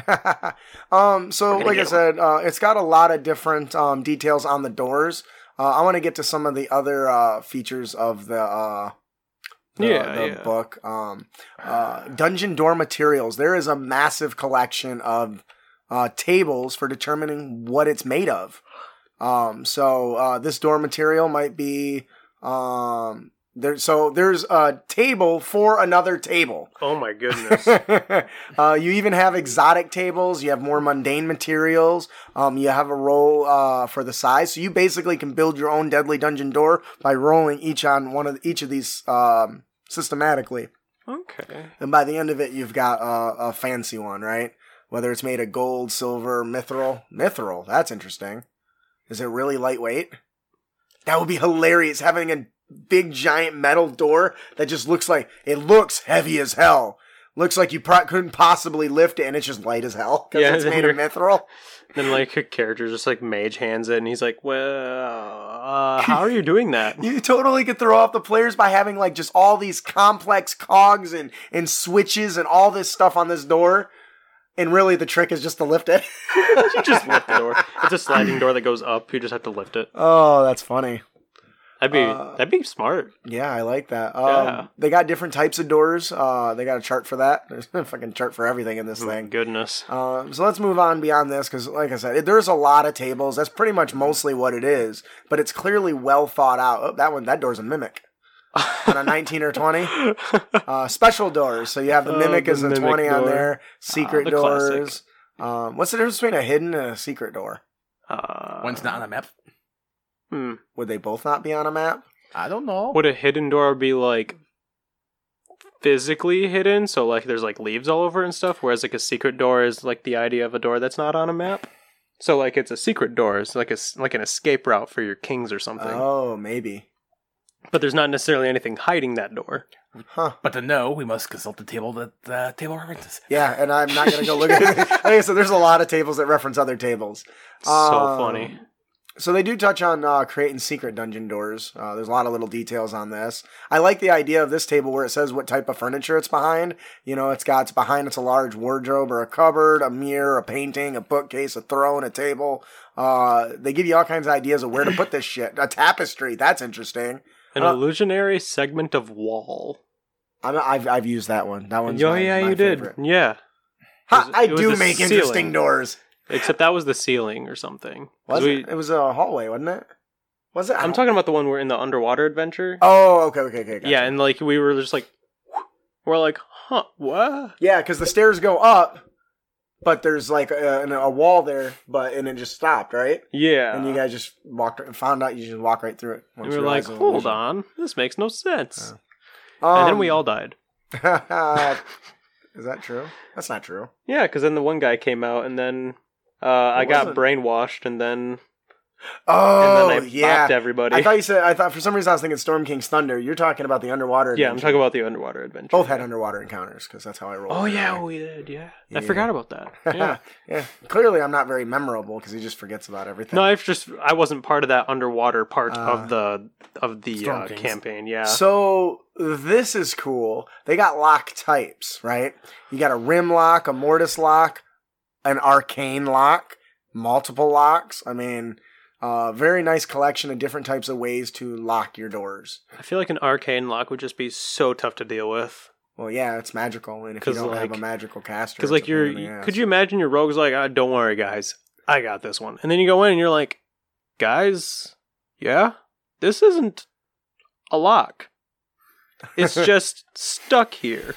um, so, gonna like I get said, uh, it's got a lot of different um, details on the doors. Uh, I want to get to some of the other uh, features of the uh, the, Yeah, the yeah. book. Um, uh, dungeon door materials. There is a massive collection of uh, tables for determining what it's made of. Um, so uh, this door material might be um, there. So there's a table for another table. Oh my goodness. uh, you even have exotic tables. You have more mundane materials. Um, you have a roll uh, for the size, so you basically can build your own deadly dungeon door by rolling each on one of each of these um, systematically. Okay. And by the end of it, you've got a, a fancy one, right? Whether it's made of gold, silver, mithril. Mithril, that's interesting. Is it really lightweight? That would be hilarious, having a big giant metal door that just looks like, it looks heavy as hell. Looks like you pro- couldn't possibly lift it, and it's just light as hell because Yeah, it's made of mithril. Then, like, a character just, like, mage hands it, and he's like, well, uh, how are you doing that? You totally could throw off the players by having, like, just all these complex cogs and, and switches and all this stuff on this door. And really, the trick is just to lift it. You just lift the door. It's a sliding door that goes up. You just have to lift it. Oh, that's funny. That'd be Uh, that'd be smart. Yeah, I like that. Um, Yeah. They got different types of doors. Uh, they got a chart for that. There's a fucking chart for everything in this Oh, thing. goodness. Um, so let's move on beyond this because, like I said, it, there's a lot of tables. That's pretty much mostly what it is, but it's clearly well thought out. Oh, that one, that door's a mimic. On a nineteen or twenty. Uh, special doors. So you have the Oh, mimic the as a mimic twenty on door. there. Secret Ah, the doors. Um, what's the difference between a hidden and a secret door? Uh, One's not on a map. hmm. Would they both not be on a map? I don't know. Would a hidden door be, like, physically hidden? So, like, there's, like, leaves all over and stuff? Whereas, like, a secret door is, like, the idea of a door that's not on a map? So, like, it's a secret door. It's like a, s- like an escape route for your kings or something. Oh, maybe. But there's not necessarily anything hiding that door. Huh. But to know, we must consult the table that the table references. Yeah, and I'm not going to go look at it. Like I said, there's a lot of tables that reference other tables. So Um, funny. So they do touch on uh, creating secret dungeon doors. Uh, there's a lot of little details on this. I like the idea of this table where it says what type of furniture it's behind. You know, it's got it's behind it's a large wardrobe or a cupboard, a mirror, a painting, a bookcase, a throne, a table. Uh, they give you all kinds of ideas of where to put this shit. A tapestry, that's interesting. An uh, illusionary segment of wall. I'm, I've I've used that one. That one's Oh, my, yeah, my you favorite. did. Yeah. Ha, It was- I it was do the make ceiling. interesting doors. Except that was the ceiling or something. 'Cause Was we- it? It was a hallway, wasn't it? Was it? I I'm don't- talking about the one we're in the underwater adventure. Oh, okay, okay, okay. Gotcha. Yeah, and like we were just like, we're like, huh, what? Yeah, because the stairs go up, but there's like a, a wall there, but and it just stopped, right? Yeah. And you guys just walked, found out you just walk right through it. And once we you were like, realize it was hold illusion. on, this makes no sense. Um, and then we all died. Is that true? That's not true. Yeah, because then the one guy came out, and then uh, I It got wasn't- brainwashed, and then Oh, and then I yeah. bopped everybody. I thought you said. I thought for some reason I was thinking Storm King's Thunder. You're talking about the underwater. yeah, I'm adventure. talking about the underwater adventure. Both had underwater encounters because that's how I roll. Oh yeah, we did. Yeah, Yeah. I forgot about that. Yeah. yeah. Clearly, I'm not very memorable because he just forgets about everything. No, I've just I wasn't part of that underwater part Uh, of the of the Storm uh, Kings. campaign. Yeah. So this is cool. They got lock types, right? You got a rim lock, a mortise lock, an arcane lock, multiple locks. I mean, uh, very nice collection of different types of ways to lock your doors. I feel like an arcane lock would just be so tough to deal with. Well, yeah, it's magical, and if you 'Cause, don't have like- a magical caster, Because it's like a you're, pain in the ass. could you imagine your rogue's like, ah, don't worry, guys, I got this one, and then you go in and you're like, guys, yeah, this isn't a lock. It's just stuck here.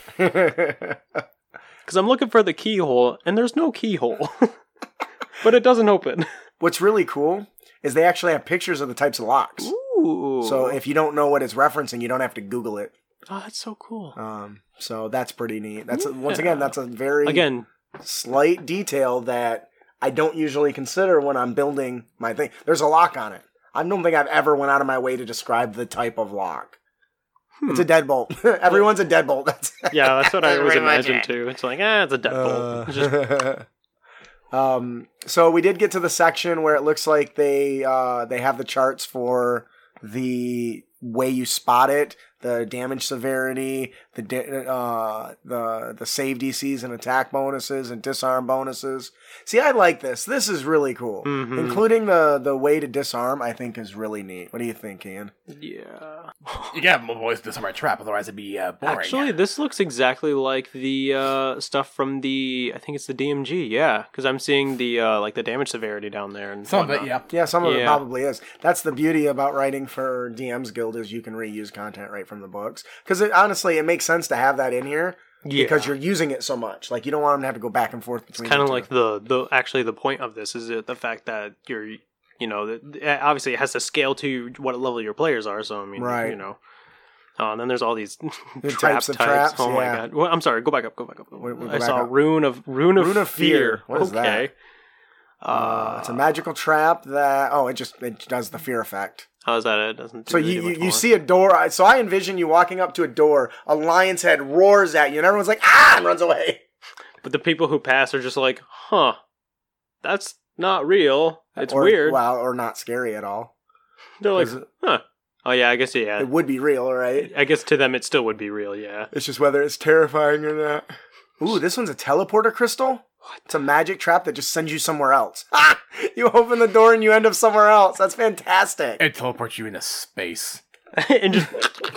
Because I'm looking for the keyhole, and there's no keyhole, but it doesn't open. What's really cool is they actually have pictures of the types of locks. Ooh. So if you don't know what it's referencing, you don't have to Google it. oh, that's so cool. Um, so that's pretty neat. That's a, Yeah. once again, that's a very Again, slight detail that I don't usually consider when I'm building my thing. There's a lock on it. I don't think I've ever went out of my way to describe the type of lock. Hmm. It's a deadbolt. Everyone's a deadbolt. That's yeah, that's what I That's always pretty much imagined it. too. It's like, ah, it's a deadbolt. It's just um, so we did get to the section where it looks like they uh, they have the charts for the way you spot it, the damage severity, the da- uh, the the save D Cs and attack bonuses and disarm bonuses. See, I like this. This is really cool. Mhm. Including the the way to disarm, I think is really neat. What do you think, Ian? yeah. You gotta have always disarm a trap, otherwise it'd be uh, boring. Actually, this looks exactly like the uh, stuff from the. I think it's the D M G. Yeah, because I'm seeing the uh, like the damage severity down there and some of it, whatnot. yeah. Yeah, some of it Yeah. probably is. That's the beauty about writing for D M's Guild is you can reuse content right from the books. Because honestly, it makes sense to have that in here Yeah. because you're using it so much. Like you don't want them to have to go back and forth between. Kind of the like two. the the actually the point of this is it the fact that you're you know that obviously it has to scale to what level your players are. So I mean, Right. you know. Oh, and then there's all these The trap types of types. traps, Oh my yeah. god! Well, I'm sorry. Go back up. Go back up. Wait, wait, go I back saw up. rune of rune of Rune of fear. Fear. What is okay. Uh, it's a magical trap that oh, it just it does the fear effect. How is that? It doesn't. Do So really you do you, much you more. see a door. So I envision you walking up to a door. A lion's head roars at you, and everyone's like ah, and runs away. But the people who pass are just like, huh, that's not real. It's or, weird. Wow, or not scary at all. They're like, Is it- huh. Oh yeah, I guess yeah. It would be real, right? I guess to them it still would be real. Yeah. It's just whether it's terrifying or not. Ooh, this one's a teleporter crystal. It's a magic trap that just sends you somewhere else. Ah! You open the door and you end up somewhere else. That's fantastic. It teleports you into space. and just,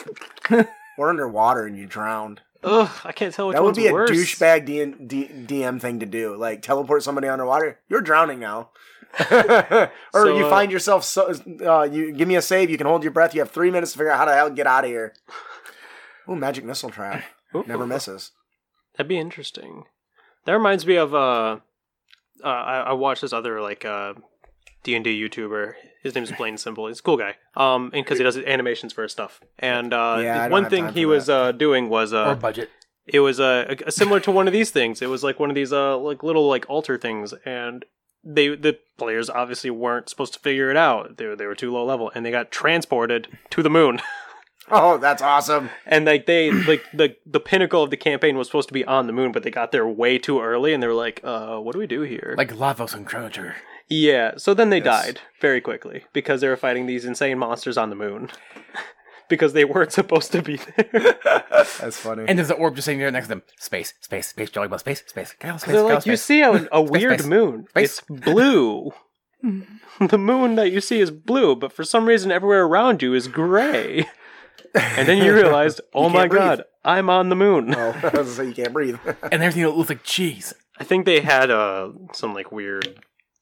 Or underwater and you drowned. ugh, I can't tell which That would one's be a worse. douchebag D- D- DM thing to do. Like, teleport somebody underwater. You're drowning now. or So, you uh, find yourself, so, uh, you give me a save, you can hold your breath, you have three minutes to figure out how the hell to get out of here. Ooh, magic missile trap. Ooh. Never misses. That'd be interesting. That reminds me of uh, uh I, I watched this other like uh D and D YouTuber. His name's Plain Simple. He's a cool guy. Um, and because he does animations for his stuff. And uh, Yeah, I don't one have thing time he for was that. uh doing was Or uh budget. it was uh a, similar to one of these things. It was like one of these uh like little like altar things, and they the players obviously weren't supposed to figure it out. They were, they were too low level, and they got transported to the moon. Oh, that's awesome. And like they like the the pinnacle of the campaign was supposed to be on the moon, but they got there way too early, and they were like, "Uh, what do we do here?" Like Lavos and Chrono Trigger. yeah. So then they Yes. died very quickly because they were fighting these insane monsters on the moon because they weren't supposed to be there. That's funny. And there's an orb just sitting there next to them. Space, space, space, jolly ball, space, space. Get out, space, They're get out, like, you space. see a, a weird space. moon. Space. It's blue. The moon that you see is blue, but for some reason everywhere around you is gray. And then you realized, oh You my can't breathe. god, I'm on the moon. Oh, I was gonna say you can't breathe. And everything that looks like cheese. I think they had uh, some like weird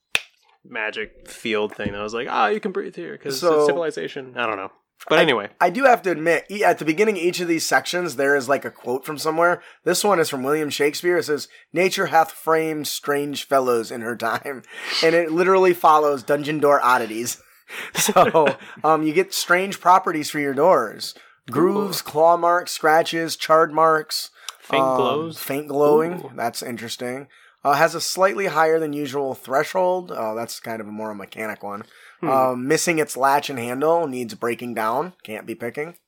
magic field thing that was like, ah, you can breathe here because So- it's civilization. I don't know. But anyway, I do have to admit, e- at the beginning of each of these sections, there is like a quote from somewhere. This one is from William Shakespeare. It says, "Nature hath framed strange fellows in her time," and it literally follows Dungeon Door oddities. So, um, you get strange properties for your doors: grooves, claw marks, scratches, charred marks, faint um, glows. faint glowing. Ooh. That's interesting. Uh, has a slightly higher than usual threshold. Oh, that's kind of a more mechanic one. Hmm. Um, missing its latch and handle, needs breaking down, can't be picking.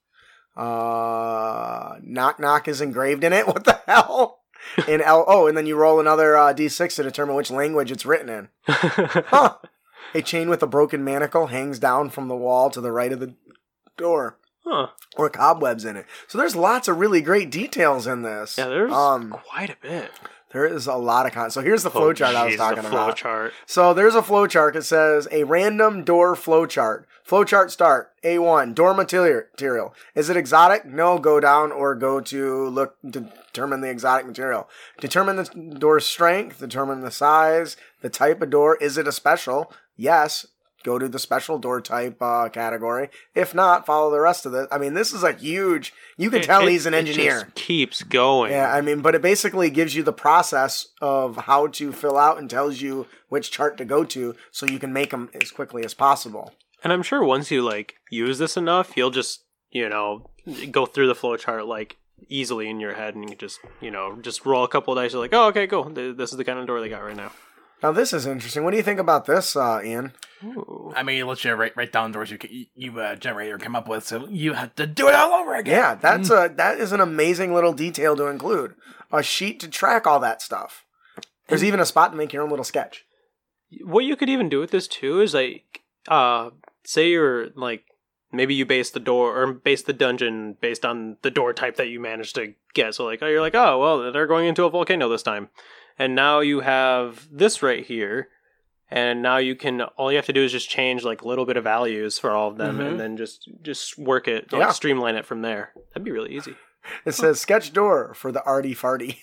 Uh, knock knock is engraved in it. What the hell? In L oh, and then you roll another uh, d six to determine which language it's written in. Huh. A chain with a broken manacle hangs down from the wall to the right of the door, Huh. or cobwebs in it. So there's lots of really great details in this. Yeah, there's um, quite a bit. there is a lot of con. So here's the flowchart I was geez, talking the about. flowchart. So there's a flowchart. It says a random door flowchart. Flowchart start. A one. Door material. material. Is it exotic? No. Go down or go to look to determine the exotic material. Determine the door's strength. Determine the size. The type of door. Is it a special? Yes. Go to the special door type uh, category. If not, follow the rest of it. I mean, this is a huge. You can It- tell it- he's an it engineer. just keeps going. Yeah, I mean, but it basically gives you the process of how to fill out and tells you which chart to go to so you can make them as quickly as possible. And I'm sure once you like use this enough, you'll just, you know, go through the flowchart like easily in your head, and you can just, you know, just roll a couple of dice. You're like, oh, okay, cool. Th- This is the kind of door they got right now. Now, this is interesting. What do you think about this, uh, Ian? Ooh. I mean, it lets you write, write down doors you c- you uh, generate or come up with, so you have to do it all over again. Yeah, that's a that is an amazing little detail to include. A sheet to track all that stuff. There's even a spot to make your own little sketch. What you could even do with this too is like, uh, say you're like, maybe you base the door or base the dungeon based on the door type that you managed to get. So like, oh, you're like, oh, well, they're going into a volcano this time. And now you have this right here. And now you can, all you have to do is just change like a little bit of values for all of them, Mhm. and then just, just work it, like Yeah. streamline it from there. That'd be really easy. It says sketch door for the arty farty.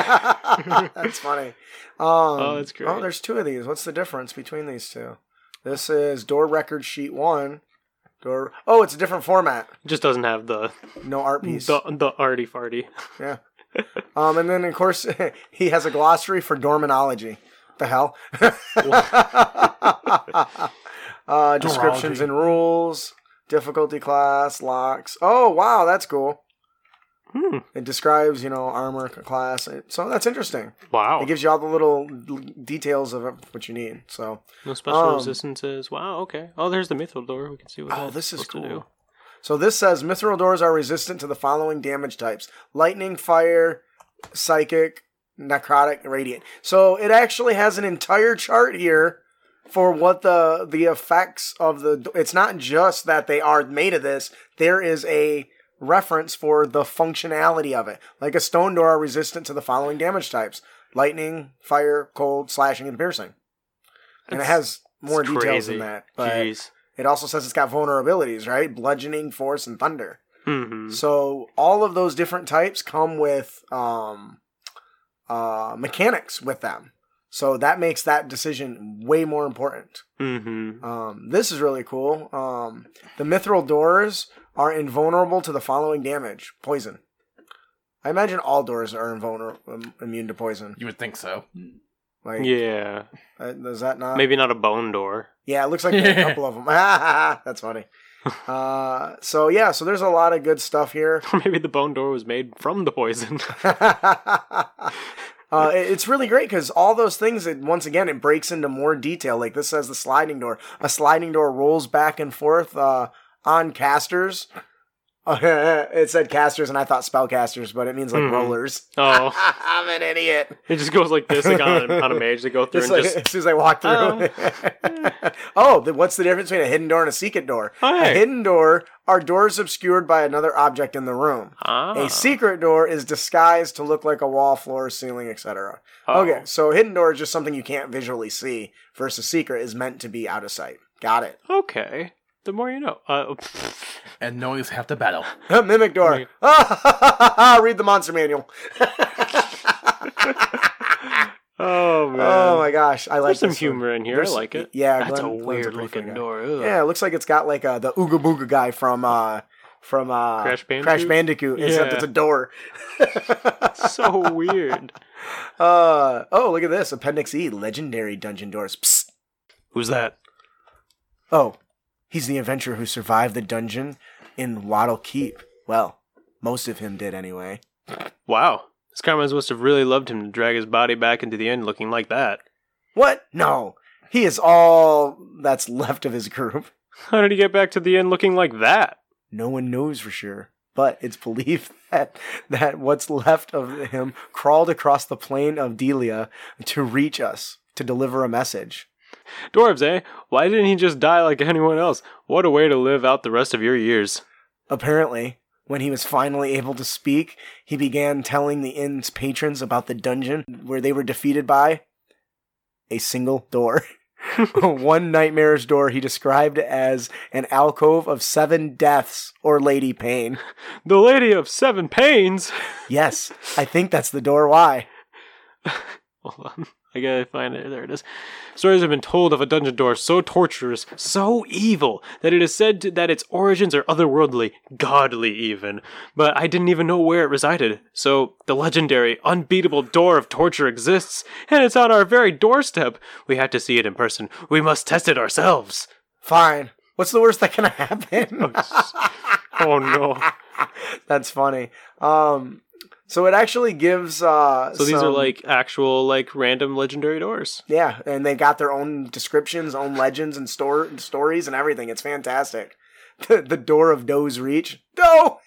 That's funny. Um, Oh, that's great. Oh, there's two of these. What's the difference between these two? This is door record sheet one. Door. Oh, it's a different format. It just doesn't have the, No art piece. the, the arty farty. Yeah. Um, and then of course he has a glossary for dorminology. The hell? uh, descriptions Dorology. and rules, difficulty class, locks. Oh wow, that's cool. Hmm. It describes, you know, armor class. So that's interesting. Wow. It gives you all the little details of what you need. So No special um, resistances. Wow, okay. Oh, there's the Mithril door. We can see what Oh, that's this is supposed to cool. do. So this says Mithril doors are resistant to the following damage types: lightning, fire, psychic, necrotic, radiant. So it actually has an entire chart here for what the the effects of the. It's not just that they are made of this. There is a reference for the functionality of it. Like a stone door are resistant to the following damage types: lightning, fire, cold, slashing, and piercing. And it has more It's details crazy. than that. But Jeez. it also says it's got vulnerabilities, right? Bludgeoning, force, and thunder. Mm-hmm. So all of those different types come with um, uh, mechanics with them. So that makes that decision way more important. Mm-hmm. Um, this is really cool. Um, the mithril doors are invulnerable to the following damage: poison. I imagine all doors are invulnerable, um, immune to poison. You would think so. Like, Yeah. uh, is that not? Maybe not a bone door. Yeah, it looks like a couple of them. That's funny. Uh, so yeah, so there's a lot of good stuff here. Or maybe the bone door was made from the poison. Uh, it- it's really great because all those things, it, once again, it breaks into more detail. Like this says the sliding door. A sliding door rolls back and forth uh, on casters. It said casters, and I thought spellcasters, but it means like Mhm. rollers. Oh. I'm an idiot. It just goes like this, like on, a- on a mage. They go through Just and like, just... as soon as I walk through. Oh. Oh, the, what's the difference between a hidden door and a secret door? Oh, A hey. hidden door are doors obscured by another object in the room. Ah. A secret door is disguised to look like a wall, floor, ceiling, et cetera. Oh. Okay, so hidden door is just something you can't visually see, versus secret is meant to be out of sight. Got it. Okay. The more you know. Uh, And noise half the battle. Mimic door. Wait. Read the monster manual. oh, man. Oh my gosh, I like There's some this one. humor in here. There's- I like it. Yeah, That's Glenn- a Glenn's weird pretty looking funny guy. door. Ugh. Yeah, it looks like it's got like uh, the Ooga Booga guy from uh from uh Crash Bandicoot? Crash Bandicoot, except Yeah. it's a door. So weird. Uh oh, look at this Appendix E, legendary dungeon doors. Psst. Who's that? Oh, he's the adventurer who survived the dungeon in Wattle Keep. Well, most of him did anyway. Wow. This Carmines must have really loved him to drag his body back into the inn looking like that. What? No, he is all that's left of his group. How did he get back to the inn looking like that? No one knows for sure, but it's believed that that what's left of him crawled across the plain of Delia to reach us, to deliver a message. Dwarves, eh? Why didn't he just die like anyone else? What a way to live out the rest of your years. Apparently, when he was finally able to speak, he began telling the inn's patrons about the dungeon where they were defeated by a single door. One nightmarish door he described as an alcove of seven deaths or Lady Pain. The Lady of Seven Pains! Yes, I think that's the door. Why? Hold on. I gotta find it. There it is. Stories have been told of a dungeon door so torturous, so evil, that it is said to, that its origins are otherworldly, godly even. But I didn't even know where it resided. So, the legendary, unbeatable door of torture exists, and it's on our very doorstep. We have to see it in person. We must test it ourselves. Fine. What's the worst that can happen? Oh no. That's funny. Um, so it actually gives. Uh, So these are some- like actual, like random legendary doors. Yeah, and they got their own descriptions, own legends, and store stories and everything. It's fantastic. The, the door of Doe's Reach. Doe.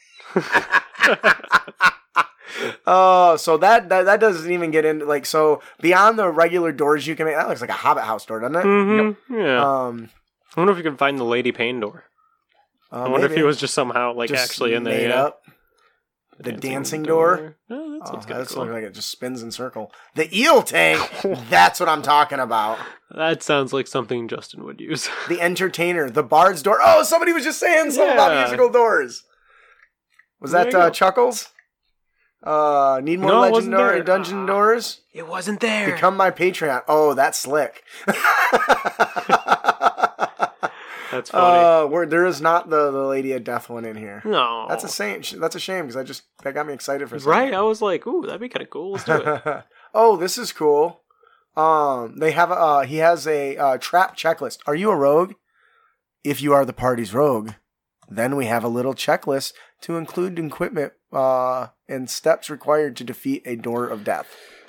Oh, so that, that that doesn't even get into like so beyond the regular doors you can make. That looks like a Hobbit house door, doesn't it? Mm-hmm. Yeah. Um, I wonder if you can find the Lady Pain door. uh, I wonder maybe. if he was just somehow like Just actually in there. made Yeah. up. The dancing, door. Oh, that Oh, sounds that kind of looks cool. like it just spins in circle. The eel tank. That's what I'm talking about. That sounds like something Justin would use. The entertainer. The bard's door. Oh, somebody was just saying something about Yeah. musical doors. Was There that you uh, go. Chuckles? Uh, need more No, it wasn't legendary there. dungeon Ah. doors? It wasn't there. Become my Patreon. Oh, that's slick. That's funny. Uh, where there is not the, the Lady of Death one in here. no, That's a shame. That's a shame because I just that got me excited for a second. right. I was like, ooh, that'd be kind of cool. Let's do it. Oh, this is cool. Um, they have a uh, he has a uh, trap checklist. Are you a rogue? If you are the party's rogue, Then we have a little checklist to include equipment uh, and steps required to defeat a door of death.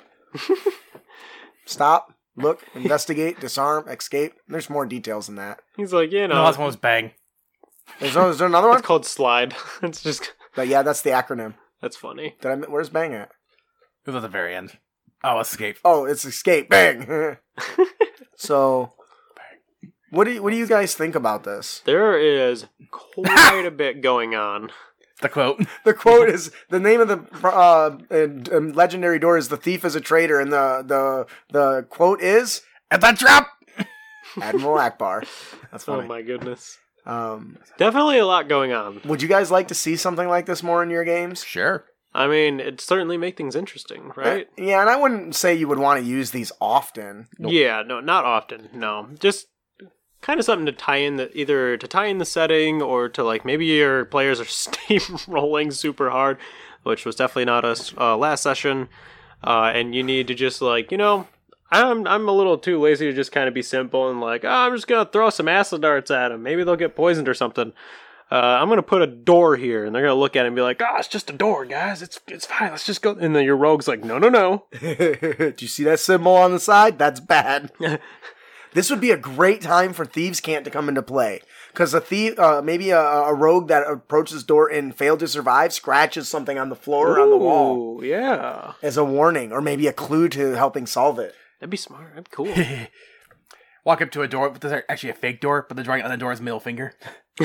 Stop, look, investigate, disarm, escape. There's more details than that. He's like, you know, The last one was bang. There's, no, is there another one? it's called slide. It's just But yeah, that's the acronym. that's funny. Did I? Where's bang at? It was at the very end. Oh, escape. Oh, it's escape. Bang. So, what do you, what do you guys think about this? There is quite a bit going on. The quote. The quote is the name of the uh, uh, legendary door is "The thief is a traitor," and the the the quote is At that trap! Admiral Akbar. That's Oh funny. my goodness. Um, Definitely a lot going on. would you guys like to see something like this more in your games? Sure. I mean, it certainly make things interesting, right? Yeah, and I wouldn't say you would want to use these often. Yeah, no, not often. No, just kind of something to tie in the either to tie in the setting or to like maybe your players are steamrolling super hard, which was definitely not us uh, last session, uh, and you need to just like you know. I'm I'm a little too lazy to just kind of be simple and like, oh, I'm just gonna throw some acid darts at them. Maybe they'll get poisoned or something. Uh, I'm gonna put a door here, and they're gonna look at it and be like, "Ah, oh, it's just a door, guys. It's it's fine. Let's just go." And then your rogue's like, "No, no, no." Do you see that symbol on the side? That's bad. This would be a great time for Thieves' Cant to come into play. Because a thief, uh, maybe a, a rogue that approaches door and failed to survive scratches something on the floor or on the wall Ooh, yeah, as a warning, or maybe a clue to helping solve it. that'd be smart. That'd be cool. Walk up to a door, but there's actually a fake door, but the drawing on the door is middle finger.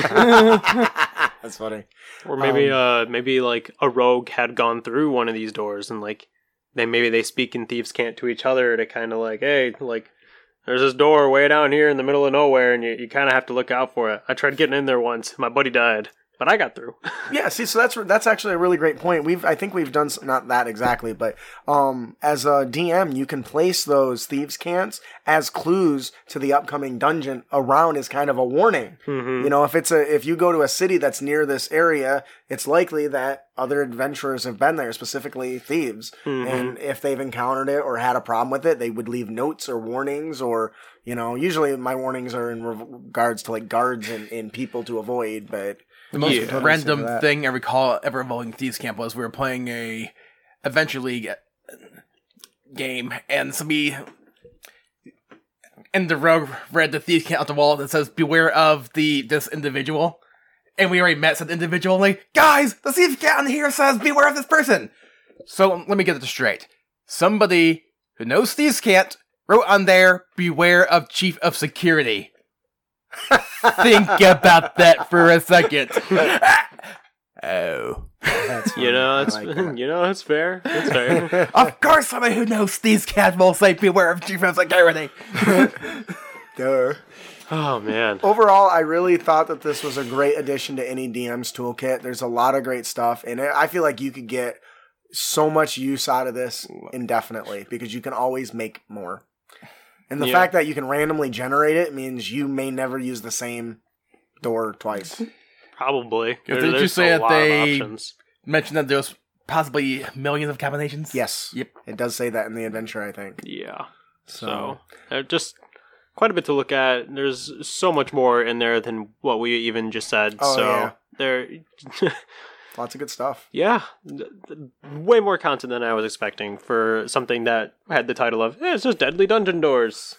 That's funny. Or maybe, Um, uh, maybe like a rogue had gone through one of these doors, and like, then maybe they speak in thieves' cant to each other to kind of like, hey, like, there's this door way down here in the middle of nowhere, and you, you kind of have to look out for it. I tried getting in there once, my buddy died, but I got through. Yeah, see, so that's that's actually a really great point. We've I think we've done s- not that exactly, but um, as a D M, you can place those thieves' cants as clues to the upcoming dungeon around as kind of a warning. Mm-hmm. You know, if it's a if you go to a city that's near this area, it's likely that other adventurers have been there, specifically thieves, Mm-hmm. and if they've encountered it or had a problem with it, they would leave notes or warnings, or you know, usually my warnings are in regards to like guards and, and people to avoid, but. The most Yeah. random that. thing I recall ever involving Thieves' Camp was we were playing a Adventure League game, and somebody and the rogue read the Thieves' Camp out the wall that says "Beware of the this individual," and we already met said individual. Like, guys, the Thieves' Camp on here says "Beware of this person." So let me get this straight: somebody who knows Thieves' Camp wrote on there "Beware of Chief of Security." Think about that for a second. Oh. That's funny. You know, I it's like that. you know, it's fair. It's fair. Of course, somebody who knows these cats will say beware of chief of security. Duh. Oh man. Overall, I really thought that this was a great addition to any D M's toolkit. There's a lot of great stuff in it. I feel like you could get so much use out of this indefinitely because you can always make more. And the Yeah. fact that you can randomly generate it means you may never use the same door twice. Probably. Didn't There- you there's say a that lot they- of options. Mention that there's possibly millions of combinations. Yes. Yep. It does say that in the adventure, I think. Yeah. So, So, uh, just quite a bit to look at. There's so much more in there than what we even just said. Oh, so yeah. there, lots of good stuff. yeah, th- th- way more content than I was expecting for something that had the title of eh, "It's just Deadly Dungeon Doors."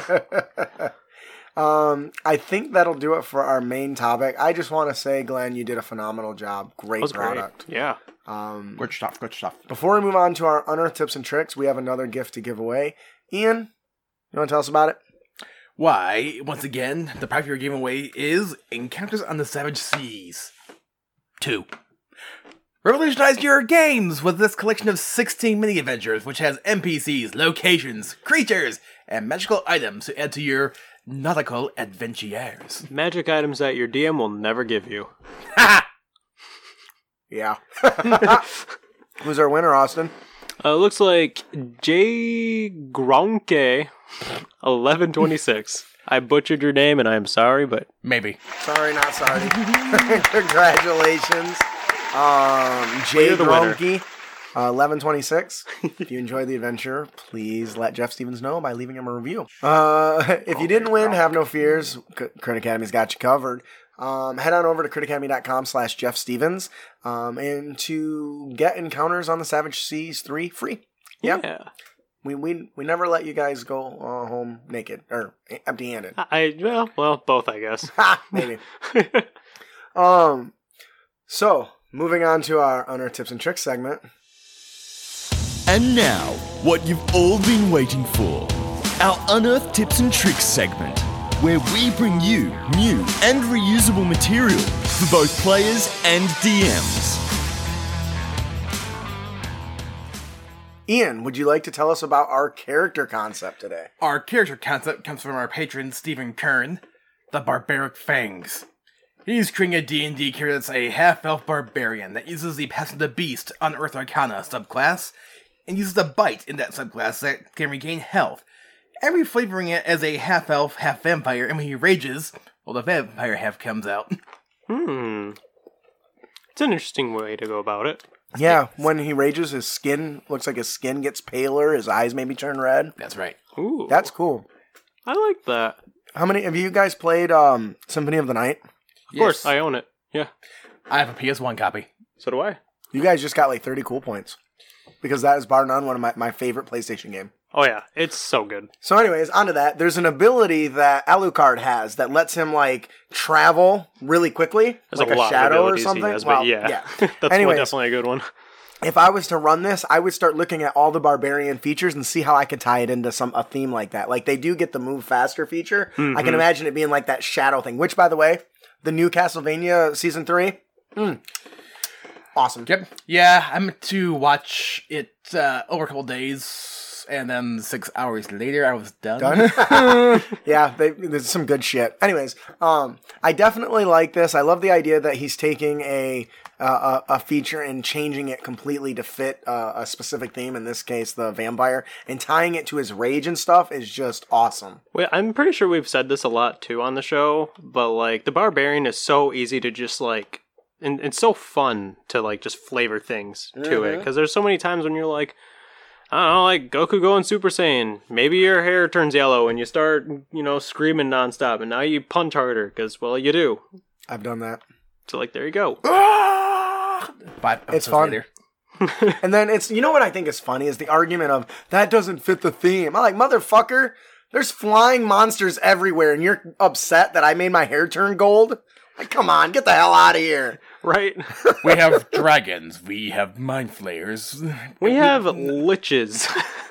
um, I think that'll do it for our main topic. I just want to say, Glenn, you did a phenomenal job. Great That was great. product. Yeah. Um, Good stuff. Good stuff. before we move on to our unearthed tips and tricks, we have another gift to give away. Ian, you want to tell us about it? Why, once again, the prize you're giving away is Encounters on the Savage Seas two. Revolutionize your games with this collection of sixteen mini-adventures, which has N P Cs, locations, creatures, and magical items to add to your nautical adventures. Magic items that your D M will never give you. Yeah. Who's our winner, Austin? Uh, looks like J Gronke eleven twenty-six. I butchered your name and I am sorry, but Maybe. Sorry, not sorry. Congratulations. Um, Jay You're the winner. Gronke, uh, eleven twenty-six. If you enjoyed the adventure, please let Jeff Stevens know by leaving him a review. Uh, if you didn't win, have no fears. C- Crit Academy's got you covered. um, head on over to critacademy.com slash Jeff Stevens um, and to get Encounters on the Savage Seas three free. Yeah. Yeah. We, we we never let you guys go uh, home naked or empty-handed. I well, well, both, I guess. Ha! Maybe. um. So, moving on to our Unearthed Tips and Tricks segment. And now, what you've all been waiting for. Our Unearthed Tips and Tricks segment, where we bring you new and reusable material for both players and D Ms. Ian, would you like to tell us about our character concept today? Our character concept comes from our patron, Stephen Kern, the Barbaric Fangs. He's creating a D and D character that's a half-elf barbarian that uses the Pass of the Beast Unearthed Arcana subclass, and uses a bite in that subclass that can regain health, and reflavoring it as a half-elf, half-vampire, and when he rages, well, the vampire half comes out. Hmm. It's an interesting way to go about it. Yeah, when he rages, his skin looks like his skin gets paler, his eyes maybe turn red. That's right. Ooh. That's cool. I like that. How many have you guys played um, Symphony of the Night? Of course, I own it. Yeah. I have a P S one copy. So do I. You guys just got like thirty cool points. Because that is bar none one of my, my favorite PlayStation game. Oh yeah, it's so good. So anyways, onto that. There's an ability that Alucard has that lets him like travel really quickly. There's like a, lot shadow of or abilities something. he has, Well, but yeah, yeah. that's one, Anyways. definitely a good one. If I was to run this, I would start looking at all the barbarian features and see how I could tie it into some a theme like that. Like they do get the move faster feature. Mm-hmm. I can imagine it being like that shadow thing. Which, by the way, the new Castlevania season three, mm, awesome. Yep. Yeah, I meant to watch it uh, over a couple days, and then six hours later, I was done. Done? Yeah, they, there's some good shit. Anyways, um, I definitely like this. I love the idea that he's taking a uh, a, a feature and changing it completely to fit uh, a specific theme. In this case, the vampire, and tying it to his rage and stuff is just awesome. Wait, I'm pretty sure we've said this a lot too on the show, but like the barbarian is so easy to just like, and it's so fun to like just flavor things to Mm-hmm. it because there's so many times when you're like, I don't know, like Goku going Super Saiyan. Maybe your hair turns yellow and you start, you know, screaming nonstop, and now you punch harder because, well, you do. I've done that. So like, there you go. Five It's episodes fun. later. And then it's, you know what I think is funny is the argument of that doesn't fit the theme. I'm like, motherfucker, there's flying monsters everywhere and you're upset that I made my hair turn gold? Like, come on, get the hell out of here. Right? We have dragons. We have mind flayers. We have liches.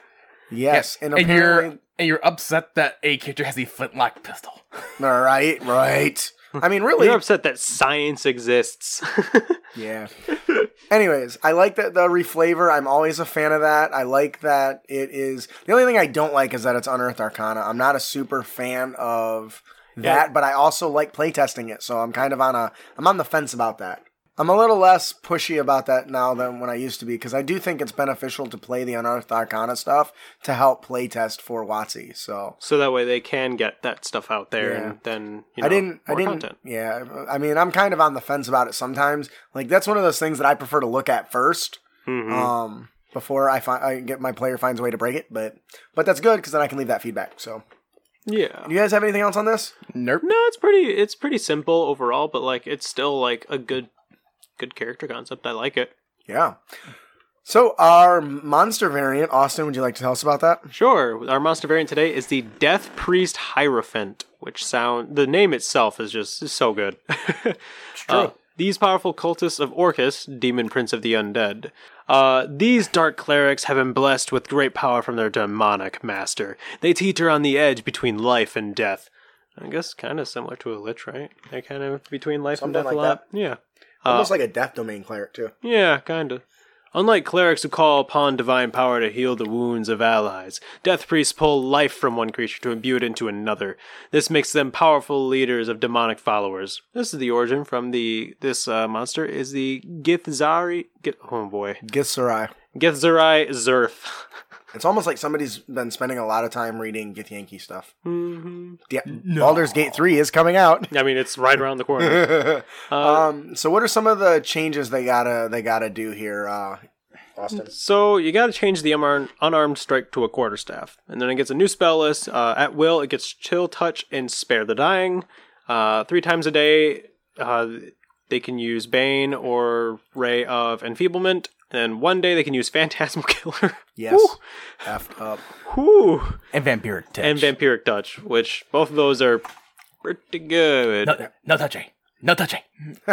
Yes, and and you're apparently, and you're upset that a character has a flintlock pistol. right, right. I mean, really, You're upset that science exists. yeah. Anyways, I like that the reflavor. I'm always a fan of that. I like that it is. The only thing I don't like is that it's Unearthed Arcana. I'm not a super fan of that, Yeah. but I also like playtesting it, so I'm kind of on a. I'm on the fence about that. I'm a little less pushy about that now than when I used to be, because I do think it's beneficial to play the Unearthed Arcana stuff to help playtest for WotC. So So that way they can get that stuff out there Yeah. and then, you know, I didn't. I more didn't. content. Yeah. I mean, I'm kind of on the fence about it sometimes. Like that's one of those things that I prefer to look at first, Mhm. um, before I find I get my player finds a way to break it. But but that's good because then I can leave that feedback. So, Yeah. you guys have anything else on this? Nope. No, it's pretty it's pretty simple overall, but like it's still like a good good character concept. I like it. Yeah. So our monster variant, Austin, would you like to tell us about that? Sure. Our monster variant today is the Death Priest Hierophant, which sound the name itself is just is so good. It's true. these powerful cultists of Orcus, demon prince of the undead, uh, these dark clerics have been blessed with great power from their demonic master. They teeter on the edge between life and death. I guess kind of similar to a lich, right? They're kind of between life Something and death like a lot. Yeah. Almost like a death domain cleric too. Yeah, kinda. Unlike clerics who call upon divine power to heal the wounds of allies, death priests pull life from one creature to imbue it into another. This makes them powerful leaders of demonic followers. This is the origin from the this uh, monster is the Githzari. Gith, oh boy, Githzerai. Githzerai Zerth. It's almost like somebody's been spending a lot of time reading Githyanki stuff. Mm-hmm. Yeah, Baldur's Gate three is coming out. I mean, it's right around the corner. Uh, um, so what are some of the changes they gotta they gotta do here, uh, Austin? So you got to change the unarmed, unarmed strike to a quarterstaff, and then it gets a new spell list. Uh, at will, it gets chill touch and spare the dying. Uh, three times a day, uh, they can use Bane or Ray of Enfeeblement, and one day they can use Phantasmal Killer. Yes. Woo. Effed up. Whoo. And Vampiric Touch. And Vampiric Touch, which both of those are pretty good. No, no touching. No touching.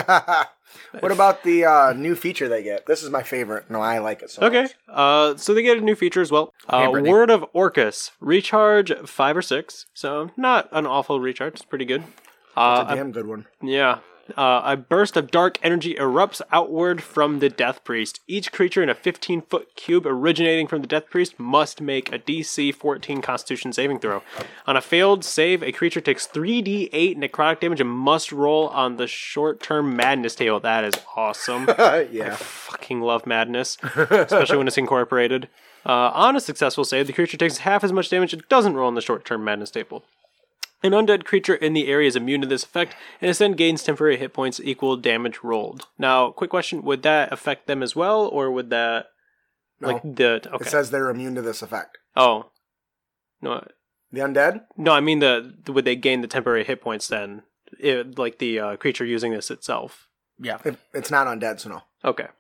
What about the uh, new feature they get? This is my favorite. No, I like it so Okay, much. uh, so they get a new feature as well. Uh, Okay, Brittany. Word of Orcus. Recharge five or six, so not an awful recharge. It's pretty good. Uh, It's a damn good one. Yeah. Uh, a burst of dark energy erupts outward from the Death Priest. Each creature in a fifteen-foot cube originating from the Death Priest must make a D C fourteen Constitution saving throw. On a failed save, a creature takes three d eight necrotic damage and must roll on the short-term madness table. That is awesome. Yeah. Fucking love madness, especially when it's incorporated. Uh, on a successful save, the creature takes half as much damage and doesn't roll on the short-term madness table. An undead creature in the area is immune to this effect, and instead gains temporary hit points equal damage rolled. Now, quick question, would that affect them as well, or would that... Like, No. the... Okay. It says they're immune to this effect. Oh. No, The undead? no, I mean, the would they gain the temporary hit points then? It, like, the uh, creature using this itself. Yeah. It, it's not undead, so no. Okay.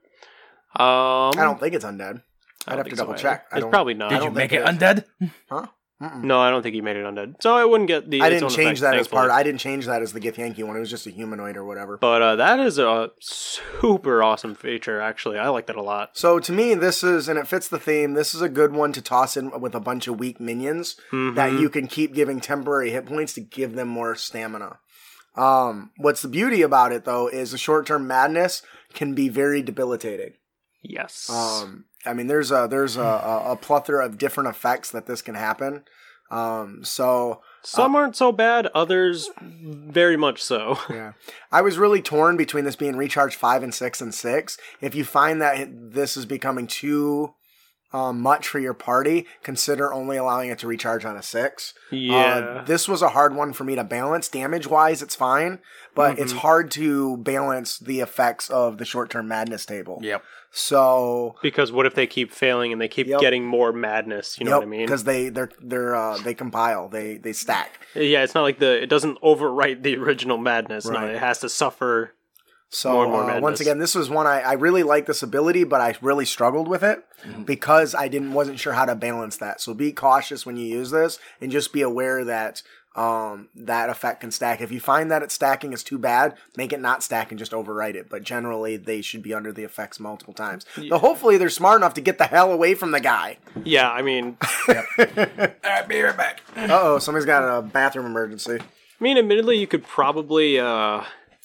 Um, I don't think it's undead. I I'd don't have think to so double either. check. I It's don't- probably not. I Did you don't make think it it undead? Huh? Mm-mm. No, I don't think he made it undead. So I wouldn't get the. I its didn't own change effect, that as thankfully. part. I didn't change that as the Gith Yankee one. It was just a humanoid or whatever. But uh, that is a super awesome feature, actually. I like that a lot. So to me, this is, and it fits the theme, this is a good one to toss in with a bunch of weak minions that you can keep giving temporary hit points to give them more stamina. Um, what's the beauty about it, though, is the short-term madness can be very debilitating. Yes. Um, I mean, there's a there's a, a, a plethora of different effects that this can happen. Um, so Some aren't so bad, others very much so. yeah, I was really torn between this being recharge five and six and six. If you find that this is becoming too um, much for your party, consider only allowing it to recharge on a six. Yeah. Uh, this was a hard one for me to balance. Damage wise, it's fine, but Mm-hmm. it's hard to balance the effects of the short term madness table. Yep. So Because what if they keep failing and they keep Yep. getting more madness? You know what I mean? Because they they're they're uh, they compile, they they stack. Yeah, it's not like the it doesn't overwrite the original madness. No, Right. it has to suffer. So More and more uh, madness. once again, this was one I, I really like this ability, but I really struggled with it Mm-hmm. because I didn't wasn't sure how to balance that. So be cautious when you use this, and just be aware that um, that effect can stack. If you find that it's stacking is too bad, make it not stack and just overwrite it. But generally, they should be under the effects multiple times. So hopefully, they're smart enough to get the hell away from the guy. Yeah, I mean, Alright, be right back. Uh oh, somebody's got a bathroom emergency. I mean, admittedly, you could probably, uh,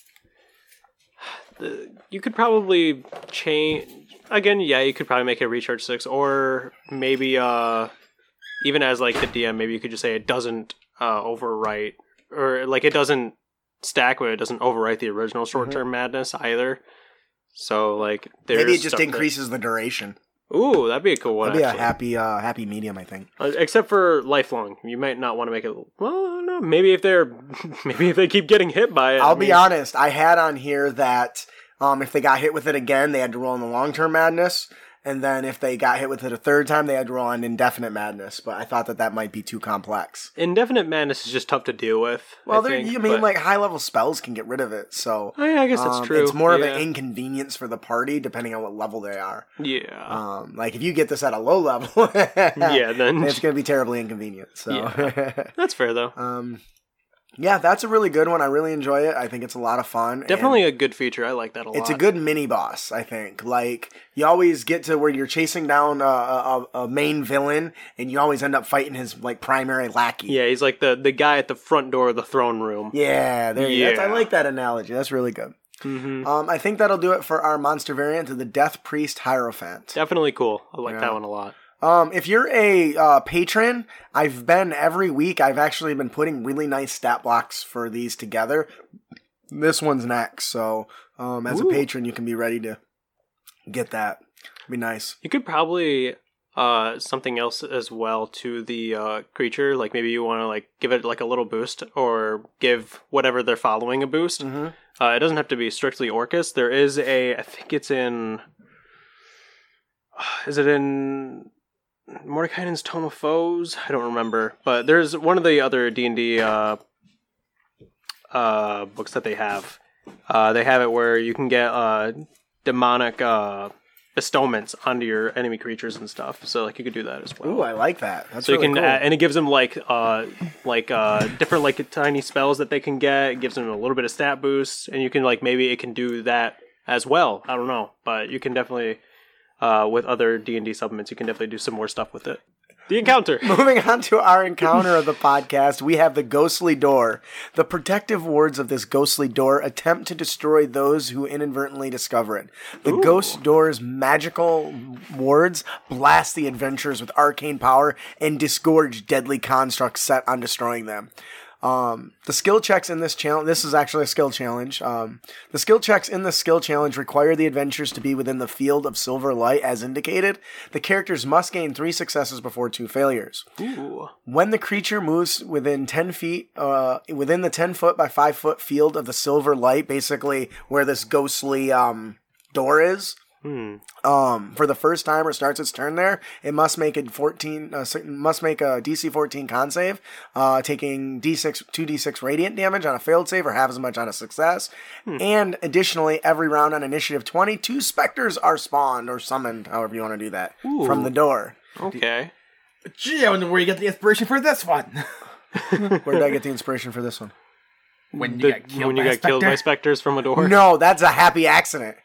the, you could probably change again. Yeah, you could probably make it recharge six, or maybe, uh, even as like the D M, maybe you could just say it doesn't uh, overwrite, or like it doesn't stack, but it doesn't overwrite the original short-term madness either. So like, there's Maybe it just stuff that- increases the duration. Ooh, that'd be a cool one. That'd be a actually. happy, uh, happy medium, I think. Uh, except for lifelong, you might not want to make it. Well, no, maybe if they're, maybe if they keep getting hit by it. I'll I be mean, honest. I had on here that um, if they got hit with it again, they had to roll on the long term madness, and then if they got hit with it a third time, they had to roll on indefinite madness. But I thought that that might be too complex. Indefinite madness is just tough to deal with. Well, I there, think, you mean but- like high level spells can get rid of it, so Oh, yeah, I guess that's um, true. It's more of Yeah. an inconvenience for the party depending on what level they are. Yeah, Um, like if you get this at a low level, yeah. Then it's going to be terribly inconvenient. So. that's fair though. um, yeah, that's a really good one. I really enjoy it. I think it's a lot of fun. and- Definitely a good feature. I like that a lot. It's a good mini boss, I think. Like, you always get to where you're chasing down a, a, a main villain, and you always end up fighting his, like, primary lackey. Yeah, he's like the the guy at the front door of the throne room. Yeah, there you go. That's- I Yeah. like that analogy. That's really good. Mm-hmm. Um, I think that'll do it for our monster variant of the Death Priest Hierophant. Definitely cool. I like Yeah. that one a lot. Um, if you're a uh, patron, I've been every week, I've actually been putting really nice stat blocks for these together. This one's next, so um, as Ooh. a patron, you can be ready to get that. Be nice. You could probably uh something else as well to the uh creature. Like maybe you want to like give it like a little boost, or give whatever they're following a boost. Mm-hmm. Uh, it doesn't have to be strictly Orcus. There is a, I think it's in, is it in Mordekainen's Tome of Foes? I don't remember. But there's one of the other D and D uh, uh, books that they have. uh, they have it where you can get uh, demonic uh, bestowments onto your enemy creatures and stuff. So like you could do that as well. Ooh, I like that. That's So really you can, cool. uh, and it gives them like, uh, like uh, different like tiny spells that they can get. It gives them a little bit of stat boost, and you can like maybe it can do that as well. I don't know, but you can definitely uh, with other D and D supplements, you can definitely do some more stuff with it. The encounter. Moving on to our encounter of the podcast, we have the Ghostly Door. The protective wards of this Ghostly Door attempt to destroy those who inadvertently discover it. The Ooh. Ghost Door's magical wards blast the adventurers with arcane power and disgorge deadly constructs set on destroying them. Um, the skill checks in this challenge, this is actually a skill challenge. Um, the skill checks in the skill challenge require the adventurers to be within the field of silver light as indicated. The characters must gain three successes before two failures. Ooh. When the creature moves within ten feet, uh, within the ten foot by five foot field of the silver light, basically where this ghostly, um, door is, Hmm. Um, for the first time or starts its turn there, it must make a fourteen, uh, must make a D C fourteen con save, uh, taking D six, two D six radiant damage on a failed save or half as much on a success. Hmm. And additionally, every round on initiative twenty, two specters are spawned or summoned, however you want to do that, Ooh. from the door. Okay. Gee, I wonder where you get the inspiration for this one. Where did I get the inspiration for this one? When you The- got killed when you by got a specter? killed by specters from a door. No, that's a happy accident.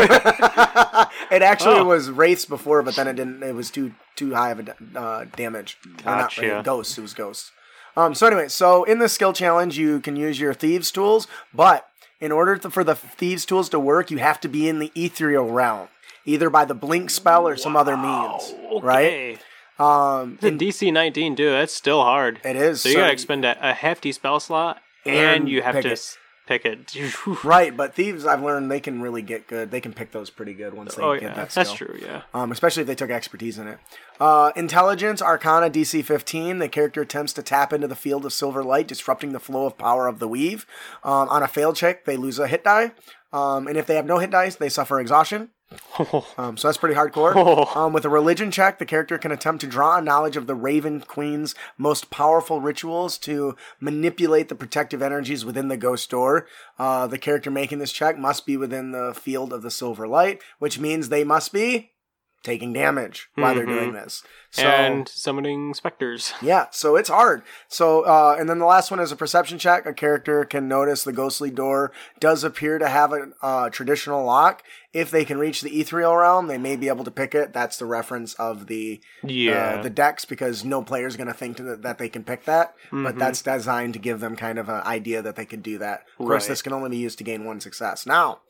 It actually Oh. was wraiths before, but then it didn't. It was too too high of a uh, damage. Or not Gotcha. wraith, ghosts. It was ghosts. Um. So anyway, so in this skill challenge, you can use your thieves' tools, but in order to, for the thieves' tools to work, you have to be in the ethereal realm, either by the blink spell or some other means. Right. Okay. Um. In D C nineteen, dude, that's still hard. It is. So you gotta expend a, a hefty spell slot, and, And you have pick to it. s- pick it. Right, but thieves, I've learned they can really get good. They can pick those pretty good once they Oh get yeah, that skill. that's true. Yeah. Um, especially if they took expertise in it. Uh, Intelligence, Arcana, D C fifteen. The character attempts to tap into the field of silver light, disrupting the flow of power of the weave. Um, on a failed check, they lose a hit die. Um, and if they have no hit dice, they suffer exhaustion. Um, so that's pretty hardcore. Um, with a religion check, the character can attempt to draw on knowledge of the Raven Queen's most powerful rituals to manipulate the protective energies within the ghost door. Uh, the character making this check must be within the field of the silver light, which means they must be taking damage while they're Mhm. doing this. So, and summoning specters. yeah, so it's hard. So, uh, and then the last one is a perception check. A character can notice the ghostly door does appear to have a uh, traditional lock. If they can reach the ethereal realm, they may be able to pick it. That's the reference of the Yeah. uh, the decks, because no player is going to think to the, that they can pick that. But Mhm. that's designed to give them kind of an idea that they can do that. Of course, Right. this can only be used to gain one success. Now,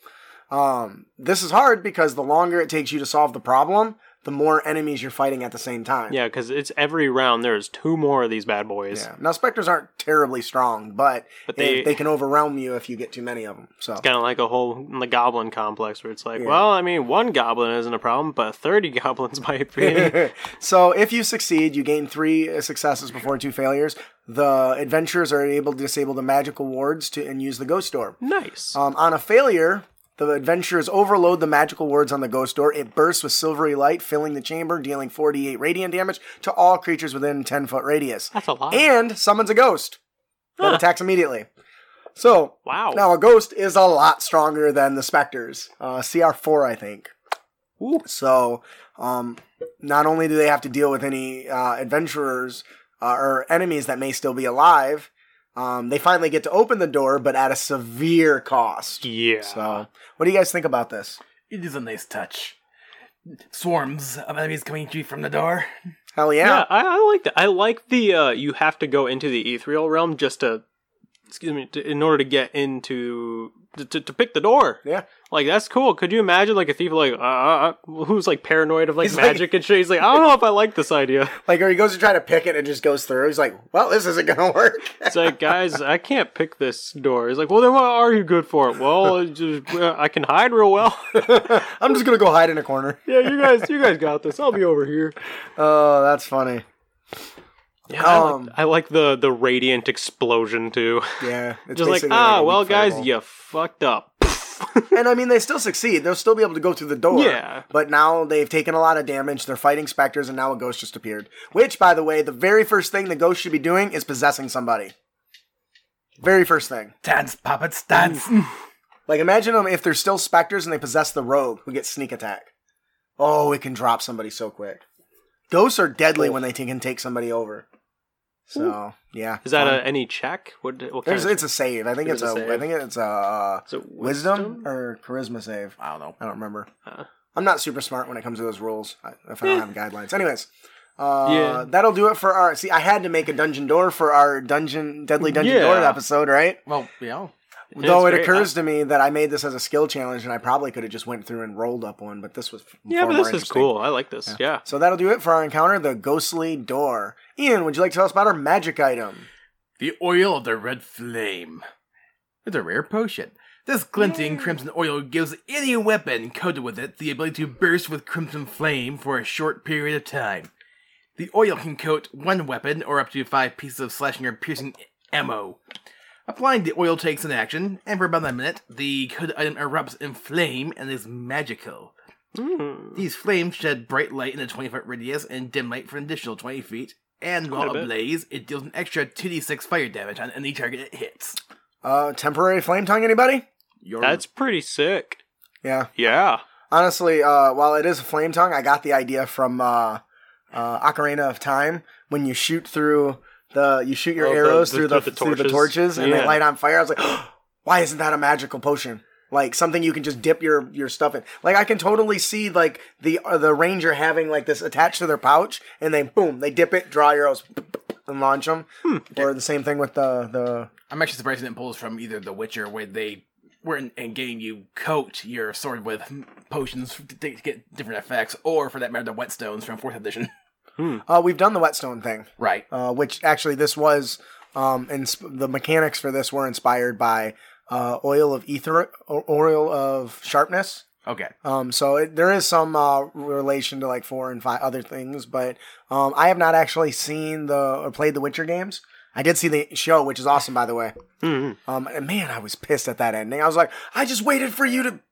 um, this is hard because the longer it takes you to solve the problem, the more enemies you're fighting at the same time. Yeah, because it's every round. There's two more of these bad boys. Yeah. Now, specters aren't terribly strong, but, But they, they- they can overwhelm you if you get too many of them. So, Kind of like a whole the goblin complex where it's like, Yeah. well, I mean, one goblin isn't a problem, but thirty goblins might be. so if you succeed, you gain three successes before two failures. The adventurers are able to disable the magical wards to and use the ghost door. Nice. Um, on a failure, the adventurers overload the magical wards on the ghost door. It bursts with silvery light, filling the chamber, dealing forty-eight radiant damage to all creatures within ten foot radius. That's a lot. And summons a ghost that Huh. attacks immediately. So, Wow. now a ghost is a lot stronger than the specters. Uh, C R four, I think. Ooh. So, um, not only do they have to deal with any uh, adventurers uh, or enemies that may still be alive, um, they finally get to open the door, but at a severe cost. Yeah. So, what do you guys think about this? It is a nice touch. Swarms of enemies coming at you from the door. Hell yeah. Yeah, I, I like that. I like the uh, you have to go into the ethereal realm just to, excuse me, to, in order to get into to, to, to pick the door. Yeah. Like that's cool. Could you imagine like a thief like uh, uh, who's like paranoid of like He's like- magic and shit? He's like, I don't know if I like this idea. Like, or he goes to try to pick it and it just goes through. He's like, well, this isn't going to work. It's like, guys, I can't pick this door. He's like, well, then what are you good for? Well, it just, uh, I can hide real well. I'm just going to go hide in a corner. Yeah, you guys, you guys got this. I'll be over here. Oh, that's funny. Yeah, I, Um, like, I like the the radiant explosion too. Yeah. It's Just like, basically ah, a well, weak guys, fireball. you fucked up. And I mean, they still succeed. They'll still be able to go through the door. Yeah. But now they've taken a lot of damage. They're fighting specters, and now a ghost just appeared. Which, by the way, the very first thing the ghost should be doing is possessing somebody. Very first thing. Dance, puppets, dance. Like, imagine them if they're still specters and they possess the rogue who gets sneak attack. Oh, it can drop somebody so quick. Ghosts are deadly Oh. when they t- can take somebody over. So, yeah. Is that fun. a, any check? What, what kind There's, of it's a save. I think It it's is a, a save? I think it's a uh, Is it wisdom? wisdom? or charisma save. I don't know. I don't remember. Uh. I'm not super smart when it comes to those rules. I, if I don't have guidelines. Anyways, uh, Yeah. that'll do it for our. See, I had to make a dungeon door for our dungeon deadly dungeon Yeah. door episode, right? Well, yeah. Though it great. occurs to me that I made this as a skill challenge, and I probably could have just went through and rolled up one, but this was f- Yeah, far but more this is interesting. cool. I like this. Yeah. So that'll do it for our encounter, the ghostly door. Ian, would you like to tell us about our magic item? The oil of the red flame. It's a rare potion. This glinting crimson oil gives any weapon coated with it the ability to burst with crimson flame for a short period of time. The oil can coat one weapon or up to five pieces of slashing or piercing ammo. Applying the oil takes an action, and for about a minute, the coated item erupts in flame and is magical. Mm. These flames shed bright light in a twenty-foot radius and dim light for an additional twenty feet. And while Quite a bit. ablaze, it deals an extra two d six fire damage on any target it hits. Uh, temporary flame tongue, anybody? Your That's pretty sick. Yeah. Yeah. Honestly, uh, while it is a flame tongue, I got the idea from uh, uh, Ocarina of Time when you shoot through the you shoot your Oh, the- arrows the- through the through the through the torches. torches and they Yeah. light on fire. I was like, why isn't that a magical potion? Like something you can just dip your, your stuff in. Like I can totally see like the uh, the ranger having like this attached to their pouch, and they boom, they dip it, draw arrows, and launch them. Hmm. Or the same thing with the the. I'm actually surprised it didn't pull this from either The Witcher, where they were in, in game you coat your sword with potions to, to get different effects, or for that matter, the whetstones from fourth edition. Uh, we've done the whetstone thing. Right. Uh, which actually this was um, insp- the mechanics for this were inspired by uh, oil of ether, o- oil of sharpness. Okay. Um, so it, there is some uh, relation to like four and five other things, but um, I have not actually seen the or played the Witcher games. I did see the show, which is awesome, by the way. Mm-hmm. Um, and man, I was pissed at that ending. I was like, I just waited for you to.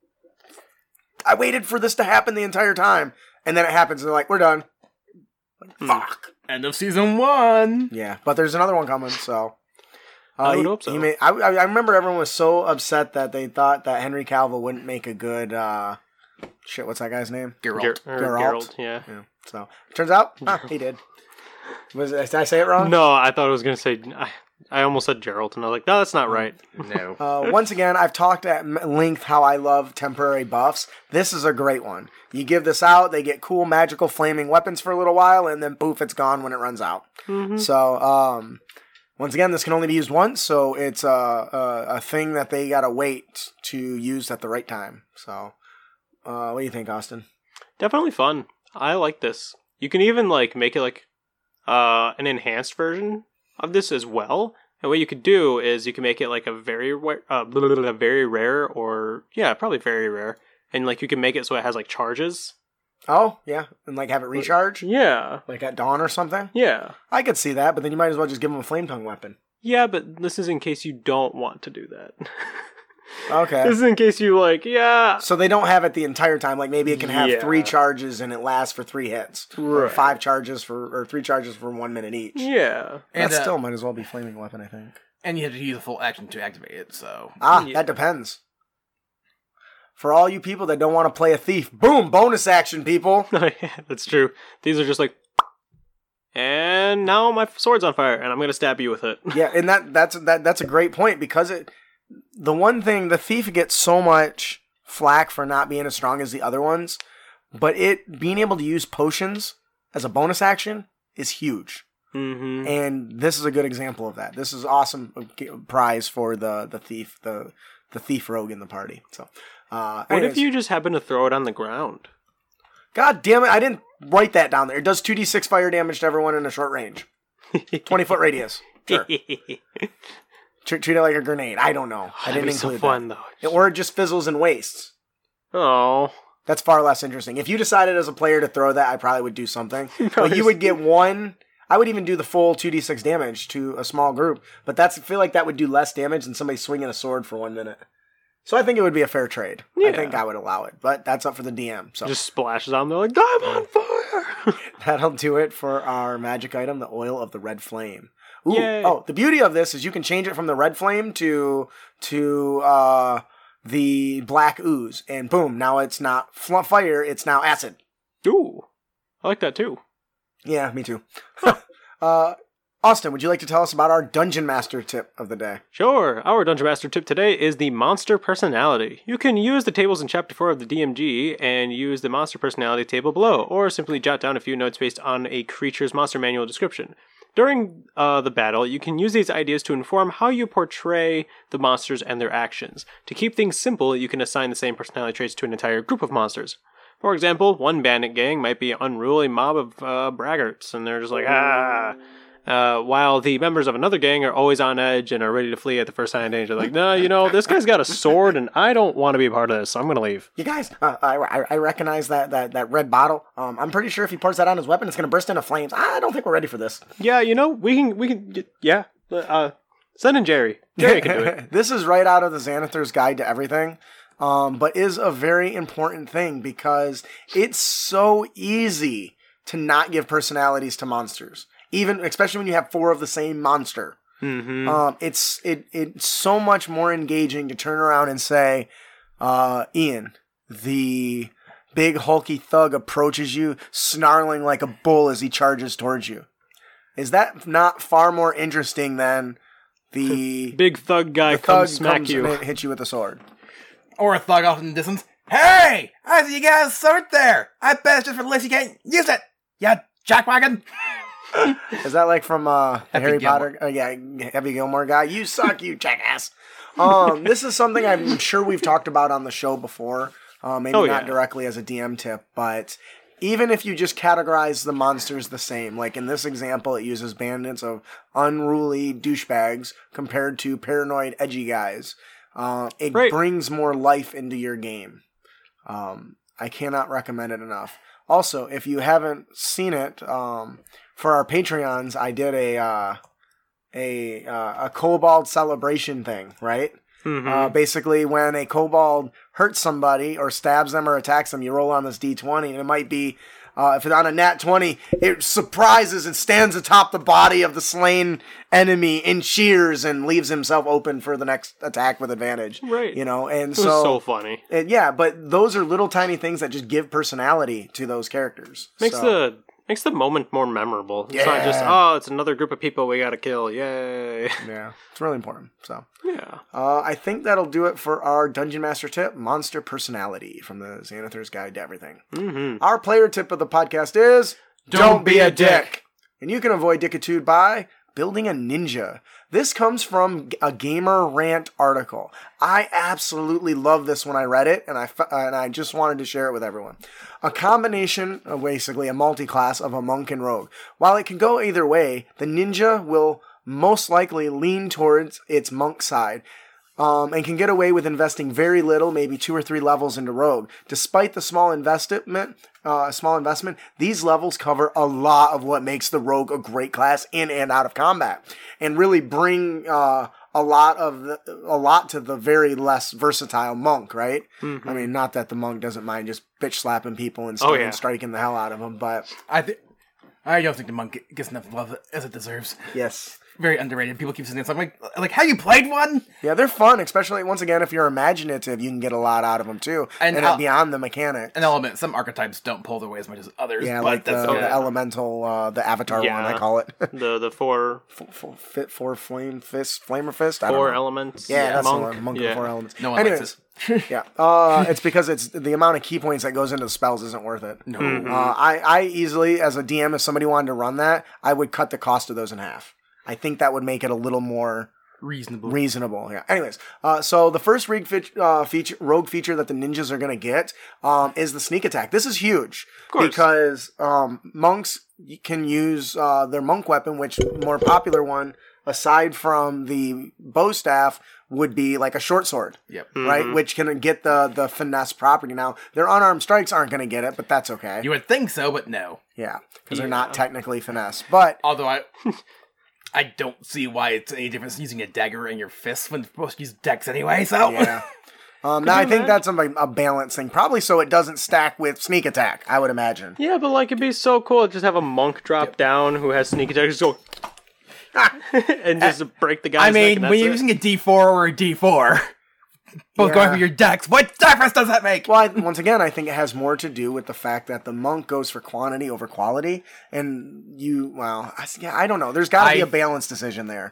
I waited for this to happen the entire time, and then it happens, and they're like, "We're done." Like, fuck. End of season one. Yeah, but there's another one coming, so. Uh, I would he- hope so. he made, I, I I remember everyone was so upset that they thought that Henry Cavill wouldn't make a good. Uh, shit, what's that guy's name? Geralt. Ger- or Geralt. Geralt, yeah. Yeah. So turns out, huh, he did. Was did I say it wrong? No, I thought I was gonna say. I, I almost said Geralt, and I was like, no, that's not right. No. Uh, once again, I've talked at m- length how I love temporary buffs. This is a great one. You give this out, they get cool, magical, flaming weapons for a little while, and then poof, it's gone when it runs out. Mm-hmm. So, um, once again, this can only be used once, so it's a, a, a thing that they gotta wait to use at the right time. So, uh, what do you think, Austin? Definitely fun. I like this. You can even like make it like uh, an enhanced version of this as well. And what you could do is you can make it like a very wa- uh, blah, blah, blah, blah, very rare, or yeah, probably very rare. And like you can make it so it has like charges. Oh, yeah, and like have it recharge? Yeah, Like at dawn or something? yeah, I could see that, but then you might as well just give them a flame tongue weapon. yeah. But this is in case you don't want to do that. Okay. This is in case you like, yeah. So they don't have it the entire time. Like maybe it can have Yeah. three charges and it lasts for three hits, or Right. five charges for, or three charges for one minute each. Yeah. And, That uh, still might as well be flaming weapon, I think. and you have to use a full action to activate it, so. Ah, Yeah. that depends. For all you people that don't want to play a thief, boom, bonus action, people. That's true. These are just like, and now my sword's on fire, and I'm gonna stab you with it. Yeah, and that that's that that's a great point because it. The one thing the thief gets so much flack for not being as strong as the other ones, but it being able to use potions as a bonus action is huge. Mm-hmm. And this is a good example of that. This is awesome prize for the, the thief, the the thief rogue in the party. So, uh, What anyways. if you just happen to throw it on the ground? God damn it! I didn't write that down there. It does two d six fire damage to everyone in a short range, twenty foot radius. Sure, treat, treat it like a grenade. I don't know. I That'd didn't be so include fun that. though. Or it just fizzles and wastes. Oh, That's far less interesting. If you decided as a player to throw that, I probably would do something. But you Nice. would get one. I would even do the full two d six damage to a small group. But that's I feel like that would do less damage than somebody swinging a sword for one minute. So I think it would be a fair trade. I Yeah. think I would allow it. But that's up for the D M. So just splashes on them. They're like, I'm on fire. that'll do it for our magic item, the oil of the red flame. Ooh, Yay. oh, the beauty of this is you can change it from the red flame to to uh, the black ooze, and boom, now it's not fl- fire, it's now acid. Ooh, I like that too. Yeah, me too. uh, Austin, would you like to tell us about our Dungeon Master tip of the day? Sure. Our Dungeon Master tip today is the monster personality. You can use the tables in Chapter four of the D M G and use the monster personality table below, or simply jot down a few notes based on a creature's monster manual description. During uh, the battle, you can use these ideas to inform how you portray the monsters and their actions. To keep things simple, you can assign the same personality traits to an entire group of monsters. For example, one bandit gang might be an unruly mob of uh, braggarts, and they're just like, ah... Uh, while the members of another gang are always on edge and are ready to flee at the first sign of danger. Like, no, you know, this guy's got a sword and I don't want to be a part of this, so I'm going to leave. You guys, uh, I, I, I recognize that, that, that red bottle. Um, I'm pretty sure if he pours that on his weapon, it's going to burst into flames. I don't think we're ready for this. Yeah, you know, we can, we can, yeah. Uh, send in Jerry. Jerry can do it. This is right out of the Xanathar's Guide to Everything, um, but is a very important thing because it's so easy to not give personalities to monsters. Even, especially when you have four of the same monster. Mm-hmm. Um, it's it it's so much more engaging to turn around and say, uh, Ian, the big hulky thug approaches you, snarling like a bull as he charges towards you. Is that not far more interesting than the big thug guy the comes thug smack comes you and hit you with a sword? Or a thug off in the distance. Hey! I see you got a sword there! I bet it's just for the list you can't use it! Ya jackwagon! Is that like from uh, the Happy Harry Gilmore. Potter? Uh, yeah, Happy Gilmore guy. You suck, you jackass. Um, this is something I'm sure we've talked about on the show before. Uh, maybe Oh, not yeah. directly as a D M tip, but even if you just categorize the monsters the same, like in this example, it uses bandits of unruly douchebags compared to paranoid, edgy guys. Uh, it Right. brings more life into your game. Um, I cannot recommend it enough. Also, if you haven't seen it, um, for our Patreons, I did a uh, a uh, a kobold celebration thing, right? Mm-hmm. Uh, basically, when a kobold hurts somebody or stabs them or attacks them, you roll on this d twenty, and it might be, uh, if it's on a nat twenty, it surprises and stands atop the body of the slain enemy and cheers and leaves himself open for the next attack with advantage. Right. You know, and It was so, so funny. it- yeah, but those are little tiny things that just give personality to those characters. Makes So- the makes the moment more memorable. It's not just, Yeah. oh, it's another group of people we gotta kill. Yay. yeah, it's really important. So. Yeah. Uh, I think that'll do it for our Dungeon Master tip, Monster Personality, from the Xanathar's Guide to Everything. Mm-hmm. Our player tip of the podcast is, Don't be a dick. And you can avoid dickitude by building a ninja. This comes from a Gamer Rant article. I absolutely love this when I read it, and I, f- and I just wanted to share it with everyone. A combination of basically a multi-class of a monk and rogue. While it can go either way, the ninja will most likely lean towards its monk side, um, and can get away with investing very little, maybe two or three levels into rogue. Despite the small investment, uh, small investment, these levels cover a lot of what makes the rogue a great class in and out of combat, and really bring uh, a lot of the, a lot to the very less versatile monk. Right? Mm-hmm. I mean, not that the monk doesn't mind just bitch slapping people and, Oh, st- yeah. and striking the hell out of them, but I think I don't think the monk gets enough love as it deserves. yes. Very underrated. People keep saying this. I'm like, like, have you played one? Yeah, they're fun, especially, once again, if you're imaginative, you can get a lot out of them, too. And And, I'll- beyond the mechanics. An element. Some archetypes don't pull their way as much as others. Yeah, but like the, that's the okay. elemental, uh, the avatar Yeah. one, I call it. The the four four, four, fit, four flame fist, flamer fist? I don't four know. elements. Yeah, that's monk. the one. Monk yeah. of four elements. No one Anyways, likes yeah. Uh, it's because it's the amount of key points that goes into the spells isn't worth it. No. Mm-hmm. Uh, I, I easily, as a D M, if somebody wanted to run that, I would cut the cost of those in half. I think that would make it a little more Reasonable. reasonable. Yeah. Anyways, uh, so the first rogue feature, uh, feature, rogue feature that the ninjas are going to get um, is the sneak attack. This is huge course. because um, monks can use uh, their monk weapon, which more popular one aside from the bow staff would be like a short sword. Yep. Right, which can get the the finesse property. Now their unarmed strikes aren't going to get it, but that's okay. You would think so, but no. yeah, because they're Yeah. not technically finesse. But Although I, I don't see why it's any difference using a dagger in your fist when you're supposed to use dex anyway. So yeah. Um, now, I think that's a, a balance thing, probably so it doesn't stack with sneak attack, I would imagine. Yeah, but like it'd be so cool to just have a monk drop down who has sneak attack, just go and just break the guy's I neck. mean, and when that's you're it. using a D four or a D four, both Yeah. going for your decks. What difference does that make? Well, I, once again, I think it has more to do with the fact that the monk goes for quantity over quality, and you, well, I, yeah, I don't know. There's got to be I- a balance decision there.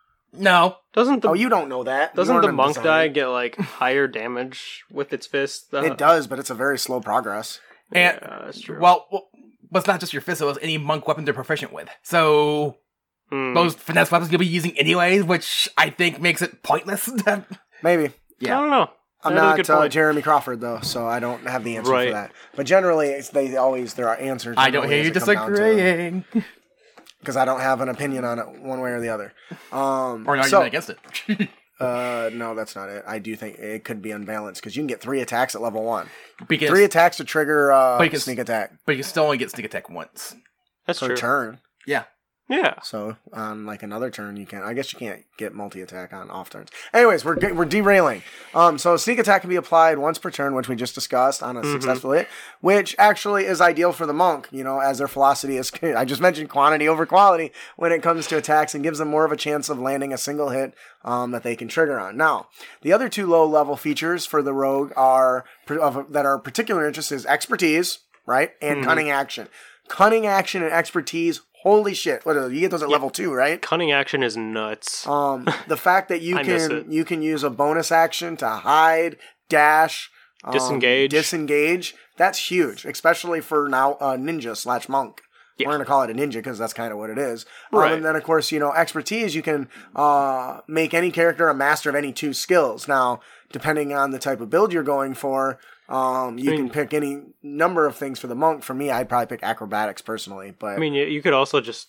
No. Doesn't the Oh, you don't know that. You doesn't aren't the a monk designer. die get like higher damage with its fist? Uh, It does, but it's a very slow progress. And, Yeah, that's true. well, well, but it's not just your fist, it was any monk weapon they're proficient with. So, Hmm. those finesse weapons you'll be using anyways, which I think makes it pointless. Maybe. I yeah. don't know. I'm That is a not good uh, point. Jeremy Crawford, though, so I don't have the answer Right. for that. But generally, it's, they always, there are answers. I don't hear you disagreeing. Because I don't have an opinion on it one way or the other. Um, Or an so, argument against it. Uh, no, that's not it. I do think it could be unbalanced because you can get three attacks at level one. Because, Three attacks to trigger uh, But you can- sneak attack but you can still only get sneak attack once. That's per true. turn. Yeah. Yeah. So on like another turn, you can. I guess you can't get multi attack on off turns. Anyways, we're ge- we're derailing. Um, so sneak attack can be applied once per turn, which we just discussed on a Mm-hmm. successful hit, which actually is ideal for the monk. You know, as their velocity is. I just mentioned quantity over quality when it comes to attacks, and gives them more of a chance of landing a single hit um, that they can trigger on. Now, the other two low level features for the rogue are of, that are of particular interest is expertise, right, and Mm-hmm. cunning action. Cunning action and expertise. Holy shit! What are those? You get those at level two, right? Cunning action is nuts. Um, the fact that you I miss can it. you can use a bonus action to hide, dash, um, Disengage. disengage. That's huge, especially for now uh, ninja slash monk. Yeah. We're gonna call it a ninja because that's kind of what it is. Um, Right. and then of course you know expertise. You can uh, make any character a master of any two skills. Now, depending on the type of build you're going for. Um, you I can mean- pick any number of things for the monk. For me, I'd probably pick acrobatics personally, but I mean, you, you could also just.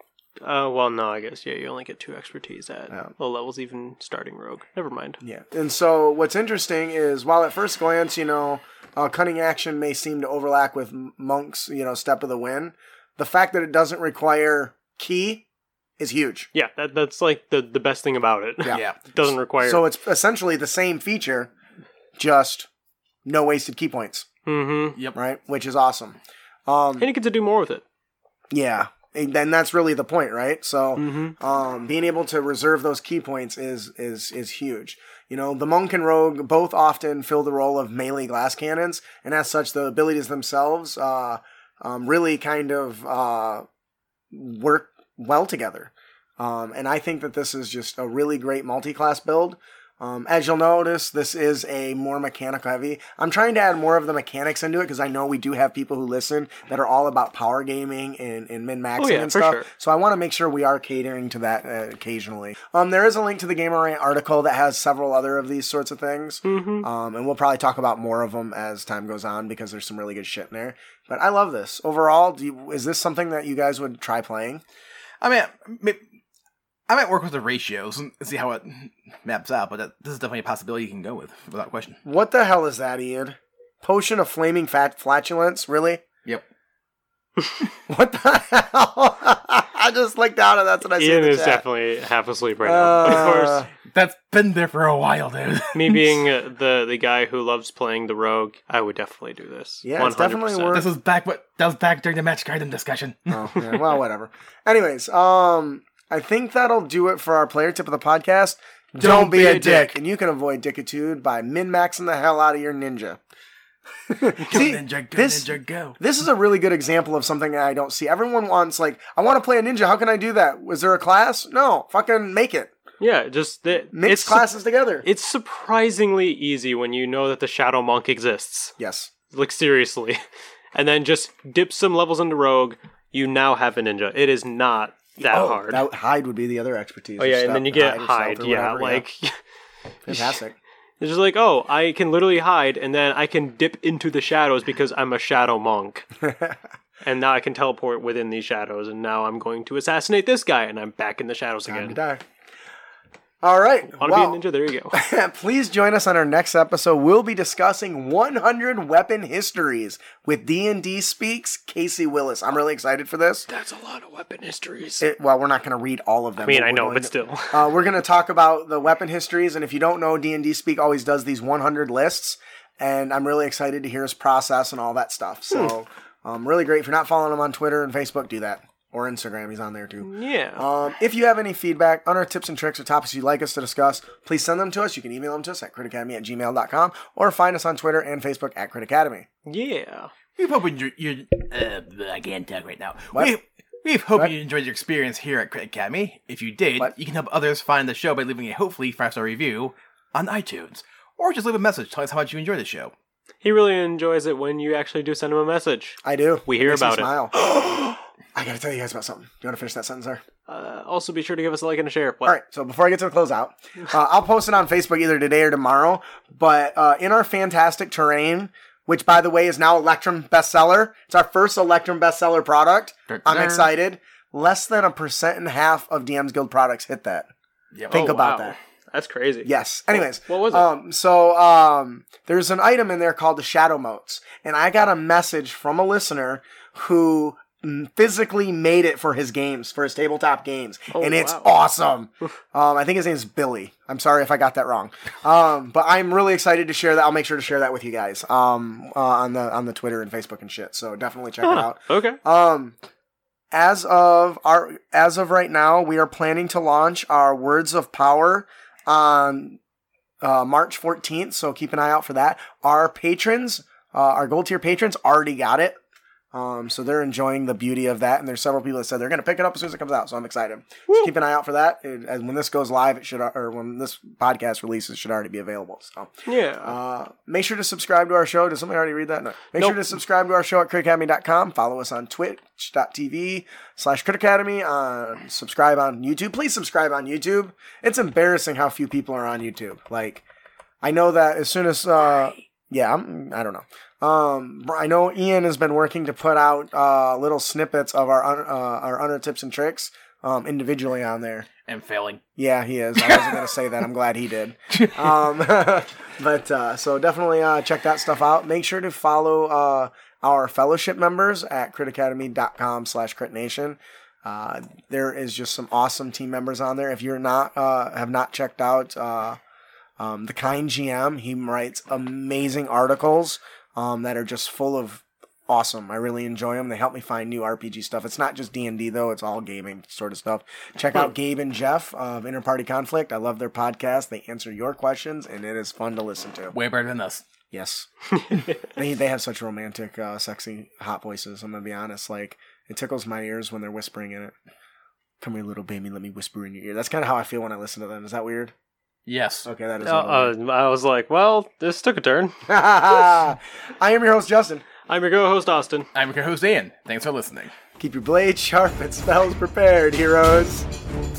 Uh, well, no, I guess yeah. You only get two expertise at Yeah. low levels, even starting rogue. Never mind. yeah. And so what's interesting is while at first glance, you know, uh, cunning action may seem to overlap with M- monk's, you know, step of the wind. The fact that it doesn't require key is huge. Yeah, that that's like the the best thing about it. Yeah. Yeah. It doesn't require. So it's essentially the same feature, just no wasted key points, Mm-hmm. Yep. right? Which is awesome. Um, And you get to do more with it. yeah. And then that's really the point, right? So, Mm-hmm. um, being able to reserve those key points is is is huge. You know, the monk and rogue both often fill the role of melee glass cannons, and as such, the abilities themselves uh, um, really kind of uh, work well together. Um, and I think that this is just a really great multi-class build. Um, as you'll notice, this is a more mechanical heavy. I'm trying to add more of the mechanics into it because I know we do have people who listen that are all about power gaming and, and min-maxing Oh, yeah, and for stuff. sure. So I want to make sure we are catering to that uh, occasionally. Um, there is a link to the Gamerant article that has several other of these sorts of things. Mm-hmm. Um, and we'll probably talk about more of them as time goes on because there's some really good shit in there. But I love this. Overall, do you, is this something that you guys would try playing? I mean, may- I might work with the ratios and see how it maps out, but that, this is definitely a possibility you can go with, without question. What the hell is that, Ian? Potion of flaming fat flatulence? Really? Yep. What the hell? I just looked down and that's what I see in Ian the is chat. definitely half asleep right now. Of Uh, course, That's been there for a while, dude. me being uh, the the guy who loves playing the rogue, I would definitely do this. Yeah, it's definitely worth- This was back what that was back during the match garden discussion. Oh, yeah, well, whatever. Anyways, um, I think that'll do it for our player tip of the podcast. Don't, be, a, dick. And you can avoid dickitude by min-maxing the hell out of your ninja. Go See, ninja, go this- ninja, go. This is a really good example of something that I don't see. Everyone wants, like, I want to play a ninja. How can I do that? Was there a class? No. Fucking make it. Yeah, just the, Mix it's classes together. It's surprisingly easy when you know that the Shadow Monk exists. Yes. Like seriously, and then just dip some levels into rogue. You now have a ninja. It is not that oh, hard. That, hide would be the other expertise. oh yeah, Step, and then you get or hide. stealth or Yeah, whatever, like Fantastic. it's just like, oh, I can literally hide, and then I can dip into the shadows because I'm a shadow monk. And now I can teleport within these shadows, and now I'm going to assassinate this guy, and I'm back in the shadows Time to again. die. All right. Want to well, be a ninja? There you go. please join us on our next episode. We'll be discussing one hundred weapon histories with D and D Speaks Casey Willis. I'm really excited for this. That's a lot of weapon histories. It, well, we're not going to read all of them. I mean, but I we're know, going but to- still. Uh, we're going to talk about the weapon histories, and if you don't know, D and D Speak always does these one hundred lists, and I'm really excited to hear his process and all that stuff. So, Hmm. um, really great. If you're not following him on Twitter and Facebook, do that. or Instagram. He's on there too. Yeah. Um, if you have any feedback, unearthed tips and tricks, or topics you'd like us to discuss, please send them to us. You can email them to us at critacademy at gmail dot com or find us on Twitter and Facebook at Critacademy. Yeah. We hope you, you uh, I can't talk right now. What? We, we hope What? you enjoyed your experience here at Crit Academy. If you did, What? you can help others find the show by leaving a hopefully five-star review on iTunes. Or just leave a message telling us how much you enjoy the show. He really enjoys it when you actually do send him a message. I do. We hear Makes me about it. smile. I gotta tell you guys about something. Do you want to finish that sentence there? Uh, also, be sure to give us a like and a share. What? All right, so before I get to the closeout, uh, I'll post it on Facebook either today or tomorrow. But uh, in our Fantastic Terrain, which, by the way, is now Electrum bestseller. It's our first Electrum bestseller product. Da-da-da. I'm excited. Less than a percent and a half of D M's Guild products hit that. Yep. Think Oh, about wow. that. That's crazy. Yes. Anyways. What was it? Um, so um, there's an item in there called the Shadow Motes. And I got a message from a listener who physically made it for his games, for his tabletop games. Oh, and it's wow. awesome. um, I think his name's Billy. I'm sorry if I got that wrong. Um, but I'm really excited to share that. I'll make sure to share that with you guys um, uh, on the on the Twitter and Facebook and shit. So definitely check it Huh. out. Okay. Um, as of our as of right now, we are planning to launch our Words of Power on uh, March fourteenth. So keep an eye out for that. Our patrons, uh, our gold tier patrons, already got it. Um, so they're enjoying the beauty of that, and there's several people that said they're going to pick it up as soon as it comes out. So I'm excited. So keep an eye out for that. It, and when this goes live, it should, or when this podcast releases, it should already be available. So Yeah. uh, make sure to subscribe to our show. Did somebody already read that? No. Make Nope. sure to subscribe to our show at crit academy dot com. Follow us on twitch.tv slash Crit Academy. Uh, subscribe on YouTube. Please subscribe on YouTube. It's embarrassing how few people are on YouTube. Like, I know that as soon as, uh, yeah, I'm, I don't know. Um, I know Ian has been working to put out uh, little snippets of our un- uh, our under tips and tricks um, individually on there. And failing. Yeah, he is. I wasn't going to say that. I'm glad he did. Um, but uh, so definitely uh, check that stuff out. Make sure to follow uh, our fellowship members at crit academy dot com slash crit nation. Uh, there is just some awesome team members on there. If you're not uh, have not checked out uh, um, the Kind G M, he writes amazing articles. Um, that are just full of awesome. I really enjoy them. They help me find new R P G stuff. It's not just D and D though. It's all gaming sort of stuff. Check out Gabe and Jeff of Interparty Conflict. I love their podcast. They answer your questions and it is fun to listen to. Way better than us. Yes. they they have such romantic, uh, sexy, hot voices. I'm going to be honest. Like, it tickles my ears when they're whispering in it. Come here, little baby. Let me whisper in your ear. That's kind of how I feel when I listen to them. Is that weird? Yes. Okay, that is Uh, uh, I was like, well, this took a turn. I am your host, Justin. I'm your co-host, Austin. I'm your host, Ian. Thanks for listening. Keep your blade sharp and spells prepared, heroes.